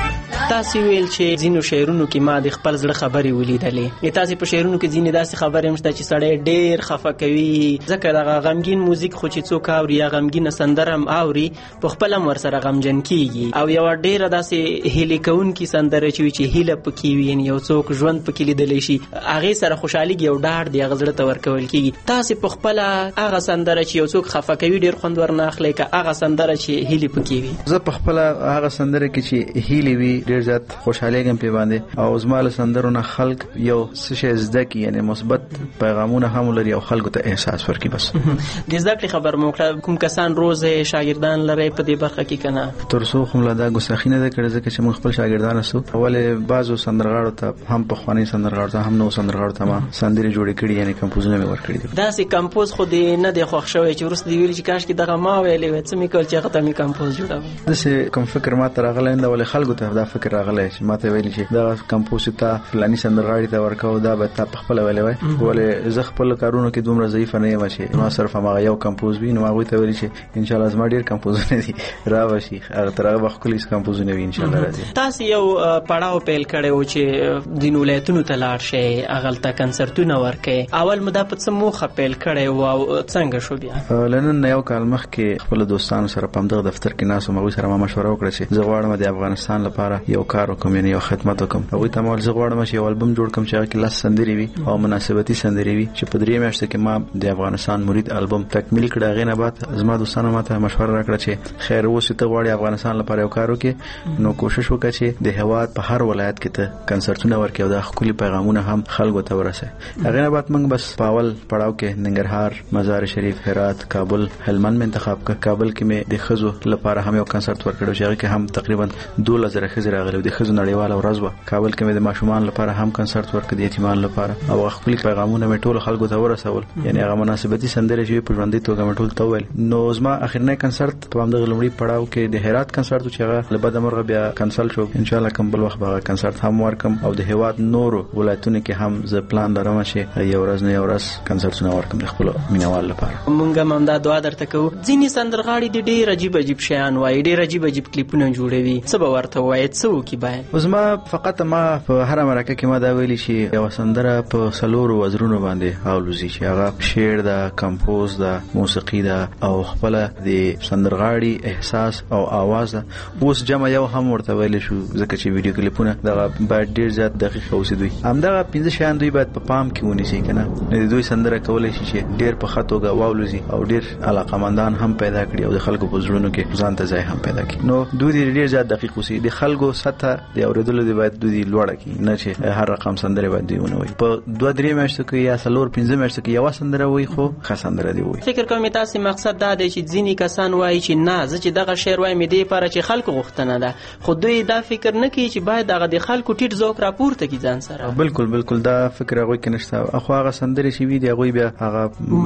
W: تاسو ویل چې ځینو شعرونو کې ما د خپل زړه خبرې ولیدلې. تاسو په شعرونو کې ځینې داسې خبرې هم شته چې سړی ډېر خفه کوي ځکه دغه غمګین موزیک خو چې څوک اوري یا غمګینه سندره هم اوري په خپل هم ورسره غمجن کیږي او یو ډېره داسې هیلې کوونکې سندره چې هیله پکې وي یعنی یو څوک ژوند پکې لیدلی شي هغې سره خوشحالي یو ډاډ دی هغه زړه ته ورکول کیږي. تاسې په خپله هغه سندره چې یو څوک خفه کوي ډېر خوند ورنه اخلئ که هغه سندره چې هیلې پکې وي؟
C: زه په خپله هغه سندره کې چې هیلې وي ډېر زیات خوشحالېږم پې باندې او زما له سندرو نه خلک یو څه شی زده کړي یعنې مثبت پیغامونه هم ولري او خلکو ته احساس ورکړي. بس د
W: زده کړې خبر مو وکړه کوم کسان روزه شاګردان لرئ په دې برخه کې که نه؟
C: تر څو خو مله دا ګستاخي نه ده کړې ځکه چې موږ خپل شاګردان سو ولې بعضو سندرغاړو ته هم پخواني سندرغاړو ته هم نو سندرغاړو ته ما سندرې جوړې کړي یعنې کمپوزونه مې ورکړي دي.
W: داسې کمپوز خو دې نه دی خوښ شوی چې وروسته دې ویلي چې کاشکې دغه ما ویلی وی څه مې کول چې هغه ته مې کمپوز جوړوم؟
C: داسې کوم فکر ما ته راغلی نه ده ولې خلکو ته دا فکر راغلی چې ما ته ویلي چې دا کمپوز ته فلاني سندرغاړي ته ورکوو دا به تا په خپله ویلی وای ولې زه خپل کارونو کې دومره ضعیفه نه یم چې ما صرف هماغه یو کمپوز وي نو هغوی ته ویلي چې انشاءالله زما ډېر کمپوزونه دي را به شي هغه تر هغه به ښکلي کمپوزونه وي انشاءالله راځي.
W: تاسې یو پړاو پیل کړی و چې ځینو ولایتونو ته لاړ شئ هغلته کنسرتونه ورکئ اول مو دا په څه موخه پیل کړی و او څنګه شو بیا؟
C: له نن نه یو کال مخکې خپلو دوستانو سره په همدغه دفتر کې ناست وم هغوی سره ما مشوره وکړه چې زه غواړم د افغانستان لپاره یو کار وکړم یعنې یو خدمت وکړم. هغوی ته ما ویل زه غواړم چې یو البم جوړ کړم چې هغه کې 10 سندرې وي او مناسبتي سندرې وي چې په 3 میاشتو کې ما د افغانستان مرید البم تکمیل کړ. هغې نه بعد زما دوستانو ما ته مشوره راکړه چې خیر اوس ته غواړې افغانستان لپاره یو کار وکړې نو کوشش وکړه چې د هېواد په هر ولایت کې ته کنسرتونه ورکړې او دا ښکلي پیغامونه هم خلکو ته ورسوي. هغې نه بعد موږ بس په اول پړاو کې ننګرهار مزار شریف هرات کابل هلمند مې انتخاب کړ. کابل کې مې د ښځو لپاره هم یو کنسرت ورکړی چې هغې کې هم تقریبا 12,000 ښځې راغلې د ښځو نړیواله ورځ وه. کابل کې مې د ماشومان لپاره هم کنسرت ورکړ د یتیمانو لپاره او خپل پیغامونه مې ټول خلکو ته ورسول یعنی هغه مناسبتي سندرې چې په ژوندۍ توګه مې ټول ته وویل. نو زما اخرنی کنسرت په همدغه لومړي پړاو کې د هرات کنسرت چې هغه له بده مرغه بیا کنسل شو. انشاءالله کوم بل وخت به کنسرت هم ورکم او د هېواد نورو ولایتونو کې هم زه پلان لرم چې یو ورځ نه یو ورځ کنسرتونه ورکم د خپلو مینوال لپاره.
W: مونږ هم دا دعا درته کوو. ځینې سندرغاړي د ډېر عجیب عجیب شیان وایي ډېر عجیب عجیب کلیپونه جوړوي څه به ورته ووایې څه وکړي باید؟
C: زما فقط ما په هره مرکه کې ما دا ویلي چې یوه سندره په 4 وزرونو باندې الوزي چې هغه شعر ده کمپوز ده موسیقي ده او خپله د سندرغاړي احساس او آواز ده. اوس جمع یو هم ورته ویلی شو ځکه چې ویډیو کلیپونه دغه باید ډېر زیات دقیق اوسي. دوی همدغه 15 شیان دوی باید په پام کې ونیسي که نه د دوی سندره کولی شي چې ډېر په ښه توګه والوزي او ډېر علاقهمندان هم پیدا کړي او د خلکو په زړونو کې ځان ته ځای هم پیدا کړي. نو دوی ډېر زیات دقیق اوسي د خلکو سطحه د اورېدلو دی باید دوی لوړه کړي نه چې هر رقم سندرې باید دوی ونه وایي. په 2-3 میاشتو کې یا 4-5 میاشتو کې یوه سندره وایي خو ښه سندره دی وایي.
W: فکر کوم تاسې مقصد دا دی چې ځینې کسان وایي چې نه زه چې دغه شعر وایم دې لپاره چې خلکو غوښتنه ده خو دوی دا فکر نه کوي چې باید هغه د خلکو ټیټ ذوق راپورته کړي ځان سره.
C: بالکل دا فکر هغوی کې نشته. خو هغه سندرې چې وي د هغوی بیا هغه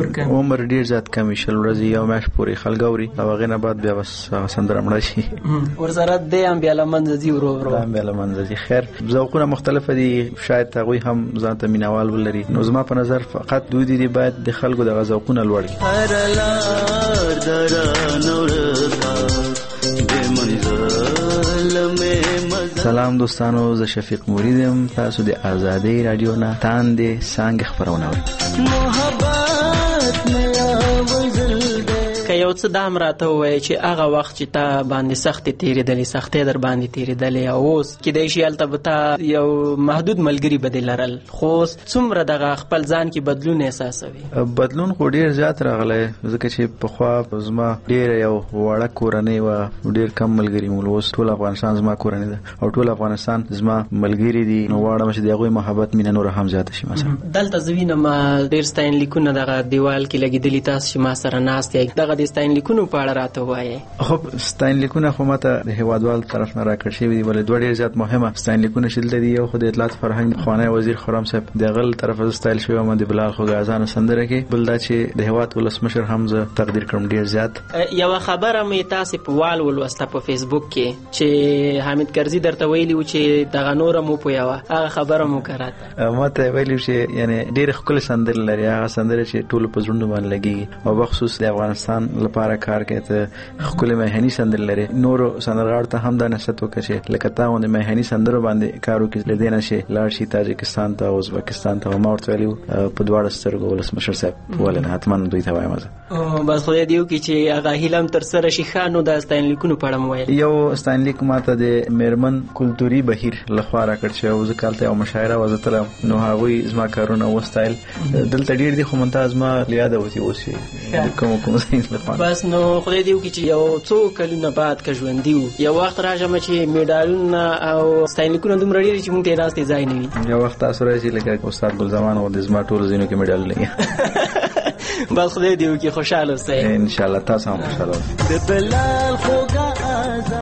C: عمر ډېر زیات کم وي 20 ورځې یو میاشت پورې خلک اوري او هغې نه بعد بیا بس هغه سندره مړه شي
W: ورسره دی هم بیا له منځه ځي ورو
C: بیا له منځه ځي. خیر ذوقونه مختلفه دي شاید هغوی هم ځان ته مینوال ولري نو زما په نظر فقط دوی دي باید د خلکو دغه ذوقونه لوړ کړي. سلام دوستانو زه شفیق مریدم تاسو د آزادۍ رادیو نه تاندې څانګې خپرونه اورئ.
W: که یو څه دا هم راته ووایې چې هغه وخت چې تا باندې سختې تېرېدلې سختۍ در باندې تېرېدلې او اوس کیدای شي هلته به تا یو محدود ملګري به دې لرل خو اوس څومره دغه خپل ځان کې بدلون احساسوي؟
C: بدلون خو ډېر زیات راغلی ځکه چې پخوا زما ډېره یو وړه کورنۍ وه ډېر کم ملګري مو اوس ټول افغانستان زما کورنۍ ده او ټول افغانستان زما ملګري دي نو غواړم چې د هغوی محبت مینه نوره هم زیاته شي. مثلا
W: دلته زه وینم ډېر ستاینلیکونه دغه دیوال کې لګېدلي تاسو چې ما سره ناست یې دغه د ستاینلیکونو په اړه راته وایي.
C: خب ستاینلیکونه خو ماته د هیوادوال طرف نه راکړل شوي دي، ولې دوه ډېر زیات مهمه ستاینلیکونه چې دلته دي. یو خو د اطلاعات فرهنګ خوانی وزیر خرم صاحب د غل طرف از ستایل شوی ما د بلال خوګازان سندره کې، بل دا چې د هیواد ولسمشر حمزه تقدیر کړم ډېر زیات.
W: یو خبره مې تاسو په وال ولوسته په فیسبوک کې چې حامد کرزي درته ویلی و چې دغه نور مو پویاوه، هغه خبره مو کړه
C: ماته ویلی چې یعنی ډېر ښکلې سندره لري، هغه سندره چې ټول په زړونو باندې لګي او بخصوص د افغانستان لپاره کار کوي. ته ښکلې مهني سندره لري، نور سندرغاړو ته هم دا نصیحت وکړه چې لکه تا باندې مهني سندره باندې کار وکړي، لدې نه شي لاړ شي تاجکستان ته او ازبکستان ته. ما ورته ویلي په دواړو سترګو ولسمشر صاحب ولې نه حتما دوی ته وایم زه
W: بس خدای دې وکړي چې هغه هیله هم ترسره شي. ښه نو د ستاینلیکونو په اړه مو ویل.
C: یو ستاینلیک ماته د میرمن کلتوري بهیر لخوا راکړل شوی و، زه کالته یو مشاعره وزتلم نو هغوی زما کارونه وستایل. دلته ډېر دي خو ممتاز ما لیاده وتی اوس کوم ځای لخوا.
W: بس نو خدای دې وکړي چې یو څو کلونه بعد که ژوندي وو یو وخت راځم چې میډالونه او ستاینلیکونه دومره ډېر چې مونږ ته ناستې ځای نه وي.
C: یو وخت تاسو راځي لکه استاد ګلزمان او د زما ټول ځینو کې میډال لګي.
W: بس خدای دې وکړي خوشاله اوسئ.
C: ان شاء الله تاسو هم خوشاله اوسئ.